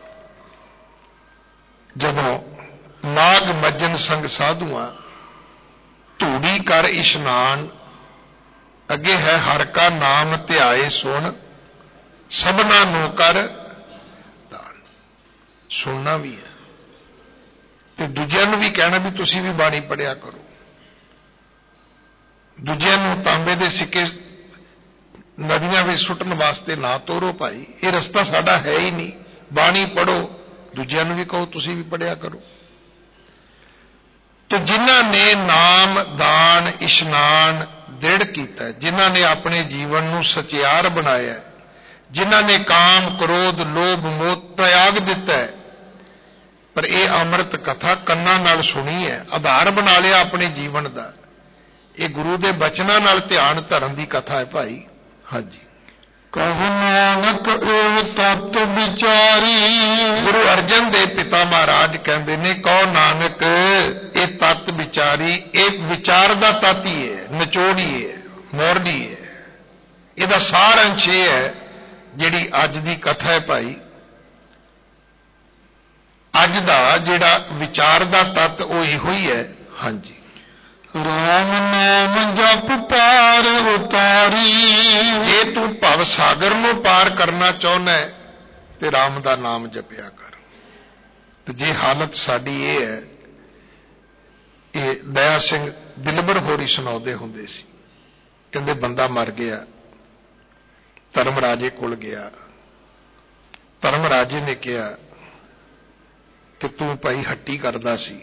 ਜਦੋਂ ਨਾਗ ਮੱਜਨ ਸੰਗ ਸਾਧੂਆਂ ਧੂੜੀ ਕਰ ਇਸ਼ਨਾਨ। ਅੱਗੇ ਹੈ ਹਰ ਕਾ ਨਾਮ ਧਿਆਏ ਸੁਣ, ਸਭਨਾ ਨੂੰ ਕਰ ਦਾਨ। ਸੁਣਨਾ ਵੀ ਹੈ ਤੇ ਦੂਜਿਆਂ ਨੂੰ ਵੀ ਕਹਿਣਾ ਵੀ ਤੁਸੀਂ ਵੀ ਬਾਣੀ ਪੜ੍ਹਿਆ ਕਰੋ। ਦੂਜਿਆਂ ਨੂੰ ਤਾਂਬੇ ਦੇ ਸਿੱਕੇ ਨਦੀਆਂ ਵਿੱਚ ਸੁੱਟਣ ਵਾਸਤੇ ਨਾ ਤੋਰੋ ਭਾਈ। ਇਹ ਰਸਤਾ ਸਾਡਾ ਹੈ ਹੀ ਨਹੀਂ। ਬਾਣੀ ਪੜ੍ਹੋ, ਦੂਜਿਆਂ ਨੂੰ ਵੀ ਕਹੋ ਤੁਸੀਂ ਵੀ ਪੜ੍ਹਿਆ ਕਰੋ। ਤੇ ਜਿਨ੍ਹਾਂ ਨੇ ਨਾਮ, ਦਾਨ, ਇਸ਼ਨਾਨ ਦ੍ਰਿੜ ਕੀਤਾ, ਜਿਨ੍ਹਾਂ ਨੇ ਆਪਣੇ ਜੀਵਨ ਨੂੰ ਸਚਿਆਰ ਬਣਾਇਆ, ਜਿਨ੍ਹਾਂ ਨੇ ਕਾਮ, ਕ੍ਰੋਧ, ਲੋਭ, ਮੋਹ ਤਿਆਗ ਦਿੱਤਾ ਹੈ, ਪਰ ਇਹ ਅੰਮ੍ਰਿਤ ਕਥਾ ਕੰਨਾਂ ਨਾਲ ਸੁਣੀ ਹੈ, ਆਧਾਰ ਬਣਾ ਲਿਆ ਆਪਣੇ ਜੀਵਨ ਦਾ। ਇਹ ਗੁਰੂ ਦੇ ਬਚਨਾਂ ਨਾਲ ਧਿਆਨ ਧਰਨ ਦੀ ਕਥਾ ਹੈ ਭਾਈ। ਹਾਂਜੀ। ਕਹੁ ਨਾਨਕ ਇਹ ਤਤ ਵਿਚਾਰੀ। ਗੁਰੂ ਅਰਜਨ ਦੇਵ ਪਿਤਾ ਮਹਾਰਾਜ ਕਹਿੰਦੇ ਨੇ, ਕਹੋ ਨਾਨਕ ਇਹ ਤਤ ਵਿਚਾਰੀ। ਇਹ ਵਿਚਾਰ ਦਾ ਤਤ ਹੀ ਹੈ, ਨਿਚੋੜੀ ਹੈ, ਮੋਰਨੀ ਹੈ। ਇਹਦਾ ਸਾਰ ਅੰਸ਼ ਇਹ ਹੈ ਜਿਹੜੀ ਅੱਜ ਦੀ ਕਥਾ ਹੈ ਭਾਈ। ਅੱਜ ਦਾ ਜਿਹੜਾ ਵਿਚਾਰ ਦਾ ਤਤ ਉਹ ਇਹੋ ਹੀ ਹੈ। ਹਾਂਜੀ। ਰਾਮ ਨਾਮ ਜਪ ਪਾਰ ਉਤਾਰੀ। ਜੇ ਤੂੰ ਭਵ ਸਾਗਰ ਨੂੰ ਪਾਰ ਕਰਨਾ ਚਾਹੁੰਦਾ ਹੈ ਤੇ ਰਾਮ ਦਾ ਨਾਮ ਜਪਿਆ ਕਰ। ਤੇ ਜੇ ਹਾਲਤ ਸਾਡੀ ਇਹ ਹੈ, ਇਹ ਦਇਆ ਸਿੰਘ ਦਿਲਬਰ ਹੋਰੀ ਸੁਣਾਉਂਦੇ ਹੁੰਦੇ ਸੀ, ਕਹਿੰਦੇ ਬੰਦਾ ਮਰ ਗਿਆ, ਧਰਮ ਰਾਜੇ ਕੋਲ ਗਿਆ। ਧਰਮ ਰਾਜੇ ਨੇ ਕਿਹਾ ਕਿ ਤੂੰ ਭਾਈ ਹੱਟੀ ਕਰਦਾ ਸੀ,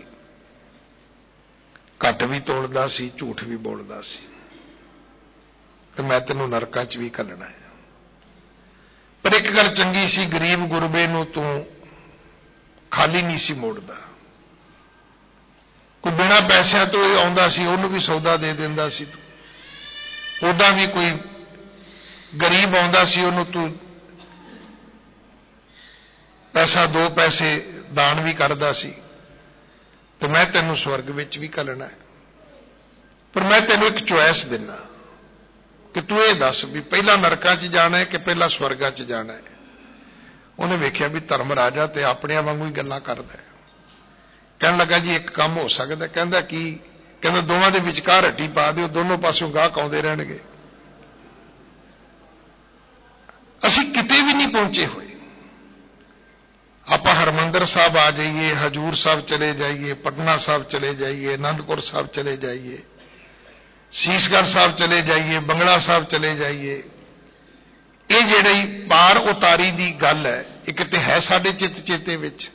ਘੱਟ ਵੀ ਤੋੜਦਾ ਸੀ, ਝੂਠ ਵੀ ਬੋਲਦਾ ਸੀ, ਤੇ ਮੈਂ ਤੈਨੂੰ ਨਰਕਾਂ 'ਚ ਵੀ ਘੱਲਣਾ ਹੈ। ਪਰ ਇੱਕ ਗੱਲ ਚੰਗੀ ਸੀ, ਗਰੀਬ ਗੁਰਬੇ ਨੂੰ ਤੂੰ ਖਾਲੀ ਨਹੀਂ ਸੀ ਮੋੜਦਾ। ਕੋਈ ਬਿਨਾਂ ਪੈਸਿਆਂ ਤੋਂ ਆਉਂਦਾ ਸੀ ਉਹਨੂੰ ਵੀ ਸੌਦਾ ਦੇ ਦਿੰਦਾ ਸੀ ਤੂੰ। ਉਹਦਾ ਵੀ ਕੋਈ ਗਰੀਬ ਆਉਂਦਾ ਸੀ ਉਹਨੂੰ ਤੂੰ ਪੈਸਾ, 2 ਪੈਸੇ ਦਾਨ ਵੀ ਕਰਦਾ ਸੀ। ਤੇ ਮੈਂ ਤੈਨੂੰ ਸਵਰਗ ਵਿੱਚ ਵੀ ਘੱਲਣਾ ਹੈ। ਪਰ ਮੈਂ ਤੈਨੂੰ ਇੱਕ ਚੁਆਇਸ ਦਿੰਦਾ ਕਿ ਤੂੰ ਇਹ ਦੱਸ ਵੀ ਪਹਿਲਾਂ ਨਰਕਾਂ 'ਚ ਜਾਣਾ ਹੈ ਕਿ ਪਹਿਲਾਂ ਸਵਰਗਾਂ 'ਚ ਜਾਣਾ ਹੈ। ਉਹਨੇ ਵੇਖਿਆ ਵੀ ਧਰਮ ਰਾਜਾ ਤੇ ਆਪਣਿਆਂ ਵਾਂਗੂ ਹੀ ਗੱਲਾਂ ਕਰਦਾ ਹੈ। ਕਹਿਣ ਲੱਗਾ ਜੀ ਇੱਕ ਕੰਮ ਹੋ ਸਕਦਾ। ਕਹਿੰਦਾ ਕੀ? ਕਹਿੰਦਾ ਦੋਵਾਂ ਦੇ ਵਿਚਕਾਰ ਹੱਟੀ ਪਾ ਦਿਓ, ਦੋਨੋਂ ਪਾਸਿਓਂ ਗਾਹਕ ਆਉਂਦੇ ਰਹਿਣਗੇ। ਅਸੀਂ ਕਿਤੇ ਵੀ ਨਹੀਂ ਪਹੁੰਚੇ ਹੋਏ। ਆਪਾਂ ਹਰਮੰਦਰ ਸਾਹਿਬ ਆ ਜਾਈਏ, ਹਜੂਰ ਸਾਹਿਬ ਚਲੇ ਜਾਈਏ, ਪਟਨਾ ਸਾਹਿਬ ਚਲੇ ਜਾਈਏ, ਅਨੰਦਪੁਰ ਸਾਹਿਬ ਚਲੇ ਜਾਈਏ, ਸੀਸਗੜ੍ਹ ਸਾਹਿਬ ਚਲੇ ਜਾਈਏ, ਬੰਗਲਾ ਸਾਹਿਬ ਚਲੇ ਜਾਈਏ, ਇਹ ਜਿਹੜੀ ਪਾਰ ਉਤਾਰੀ ਦੀ ਗੱਲ ਹੈ, ਇਹ ਕਿਤੇ ਹੈ ਸਾਡੇ ਚਿੱਤ ਚੇਤੇ ਵਿੱਚ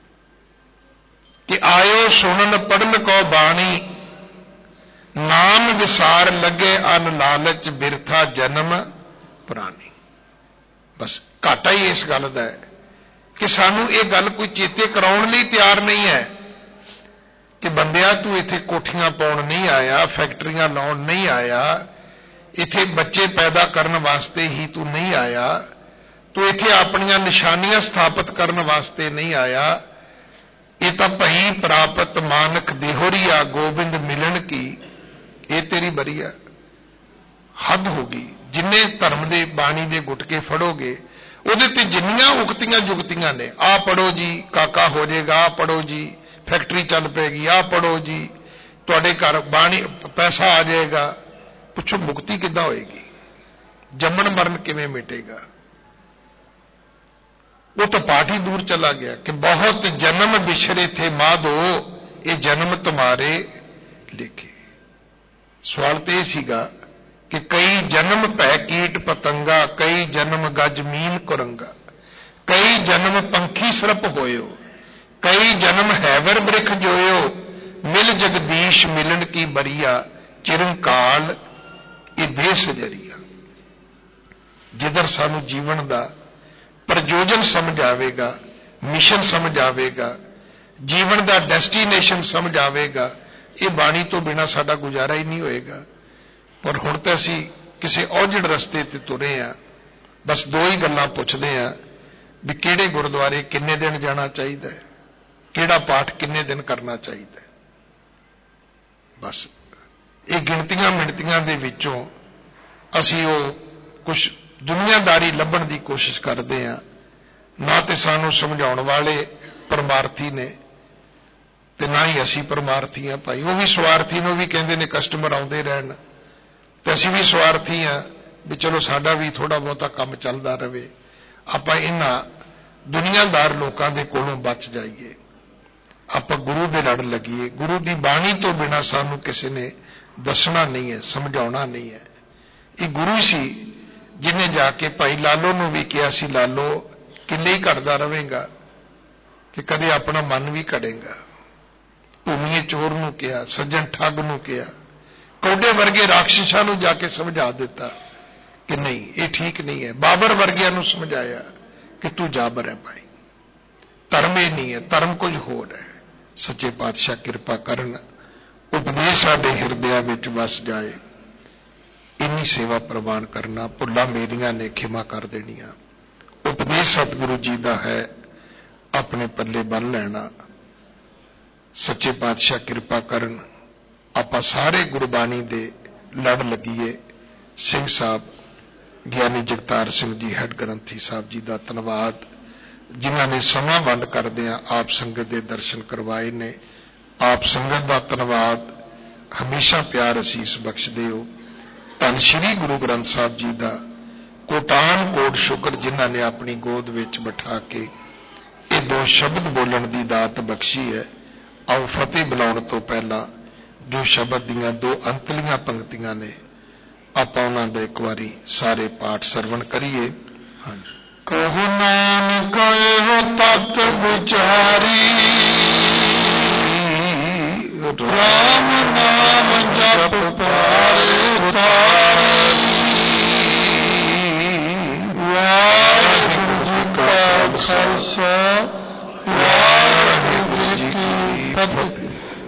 ਕਿ ਆਇਓ ਸੁਣਨ ਪੜਨ ਕੋ ਬਾਣੀ, ਨਾਮ ਵਿਸਾਰ ਲੱਗੇ ਅਨ ਲਾਲਚ, ਬਿਰਥਾ ਜਨਮ ਪੁਰਾਣੀ। ਬਸ ਘਾਟਾ ਹੀ ਇਸ ਗੱਲ ਦਾ ਹੈ ਕਿ ਸਾਨੂੰ ਇਹ ਗੱਲ ਕੋਈ ਚੇਤੇ ਕਰਾਉਣ ਲਈ ਤਿਆਰ ਨਹੀਂ ਹੈ ਕਿ ਬੰਦਿਆ ਤੂੰ ਇੱਥੇ ਕੋਠੀਆਂ ਪਾਉਣ ਨਹੀਂ ਆਇਆ, ਫੈਕਟਰੀਆਂ ਲਾਉਣ ਨਹੀਂ ਆਇਆ, ਇੱਥੇ ਬੱਚੇ ਪੈਦਾ ਕਰਨ ਵਾਸਤੇ ਹੀ ਤੂੰ ਨਹੀਂ ਆਇਆ, ਤੂੰ ਇੱਥੇ ਆਪਣੀਆਂ ਨਿਸ਼ਾਨੀਆਂ ਸਥਾਪਿਤ ਕਰਨ ਵਾਸਤੇ ਨਹੀਂ ਆਇਆ। ਇਹ ਤਾਂ ਭਈ ਪ੍ਰਾਪਤ ਮਾਨਕ ਦੇਹੋਰੀਆ, ਗੋਬਿੰਦ ਮਿਲਣ ਕੀ ਇਹ ਤੇਰੀ ਬਰੀਆ। ਹੱਦ ਹੋ ਗਈ। ਜਿੰਨੇ ਧਰਮ ਦੇ ਬਾਣੀ ਦੇ ਗੁਟਕੇ ਫੜੋਗੇ ਉਹਦੇ ਤੇ ਜਿੰਨੀਆਂ ਉਕਤੀਆਂ ਜੁਗਤੀਆਂ ਨੇ, ਆਹ ਪੜੋ ਜੀ ਕਾਕਾ ਹੋ ਜਾਏਗਾ, ਆਹ ਪੜੋ ਜੀ ਫੈਕਟਰੀ ਚੱਲ ਪਏਗੀ, ਆਹ ਪੜੋ ਜੀ ਤੁਹਾਡੇ ਘਰ ਬਾਣੀ ਪੈਸਾ ਆ ਜਾਏਗਾ। ਪੁੱਛੋ ਮੁਕਤੀ ਕਿੱਦਾਂ ਹੋਏਗੀ? ਜੰਮਣ ਮਰਨ ਕਿਵੇਂ ਮਿਟੇਗਾ? वो तो पाठ ही दूर चला गया कि बहुत जन्म बिछड़े थे माधो, ये जन्म तुम्हारे लिखे। सवाल तो यह सीगा कि कई जन्म पै कीट पतंगा, कई जन्म गज मीन कुरंगा, कई जन्म पंखी सरप होयो, कई जन्म हैवर बृख जोयो, मिल जगदीश मिलन की बरिया, चिरंकाल ये देह सजरिया। जिधर सानू जीवन का प्रयोजन समझ आवेगा, मिशन समझ आवेगा, जीवन का डेस्टिनेशन समझ आवेगा, ये बाणी तो बिना साडा गुजारा ही नहीं होएगा। पर हुण तो असी किसी औजड़ रस्ते ते तुरे आ, बस दो ही गल्लां पुछदे आ भी किहड़े गुरुद्वारे किन्ने दिन जाना चाहिए, किहड़ा पाठ किन्ने दिन करना चाहिए। बस ये गिणतियां मिणतियां दे विचों असी वो कुछ दुनियादारी लभण की कोशिश करते हैं। ना तो सानू समझाउण वाले परमार्थी ने ते ना ही असी परमार्थी हाँ भाई। वो भी स्वार्थी नूं भी कहंदे ने कस्टमर आउंदे रहन, ते असी भी स्वार्थी हाँ भी चलो साडा भी थोड़ा बहुता काम चलदा रहे, आपां इन्हां दुनियादार लोकां दे कोलों बच जाइए, आपां गुरु दे लड़ लगीए। गुरु की बाणी तो बिना सानू किसी ने दसना नहीं है, समझाउणा नहीं है। ये गुरु सी जिन्हें जाके भाई लालो नूं भी कहा सी, लालो किले ही घटदा रहेगा कि कदे अपना मन भी घड़ेगा। भूमिए चोर नूं कहा, सज्जन ठग नूं कहा, कौडे वर्गे राक्षसां नूं जाके समझा दिता कि नहीं ये ठीक नहीं है। बाबर वर्गियां नूं समझाया कि तू जाबर है भाई, धर्म ये नहीं है, धर्म कुछ होर है। सच्चे पातशाह किरपा करन, उपदेश साडे हिरदियां विच वस जाए, इन्नी सेवा प्रवान करना। भुल्लां मेरियां ने खिमा कर देनियां। उपदेश सतगुरु जी का है, अपने पल्ले बन लेना। सच्चे पातशाह किरपा करन, आपां सारे गुरबाणी दे लड़ लगीए। सिंह साहब ਗਿਆਨੀ जगतार सिंह जी हैड ग्रंथी साहब जी का धन्यवाद, जिन्हां ने समा वंड करदिआं आप संगत के दर्शन करवाए ने। आप संगत का धन्यवाद, हमेशा प्यार असीस बख्शदे हो। धन श्री गुरु ग्रंथ साहब जी का कोटान कोट शुक्र, जिन्हां ने अपनी गोद विच बिठा के ये दो शब्द बोलण की दात बख्शी है। आओ फतेह बुलाउण तो पहला जो शब्द दीआं दो अंतलियां पंक्तियां ने, आपां उन्हां दा एक वारी सारे पाठ सरवण करिए। हाँ जी। कहु नानक एहो तत विचारी, राम नाम जप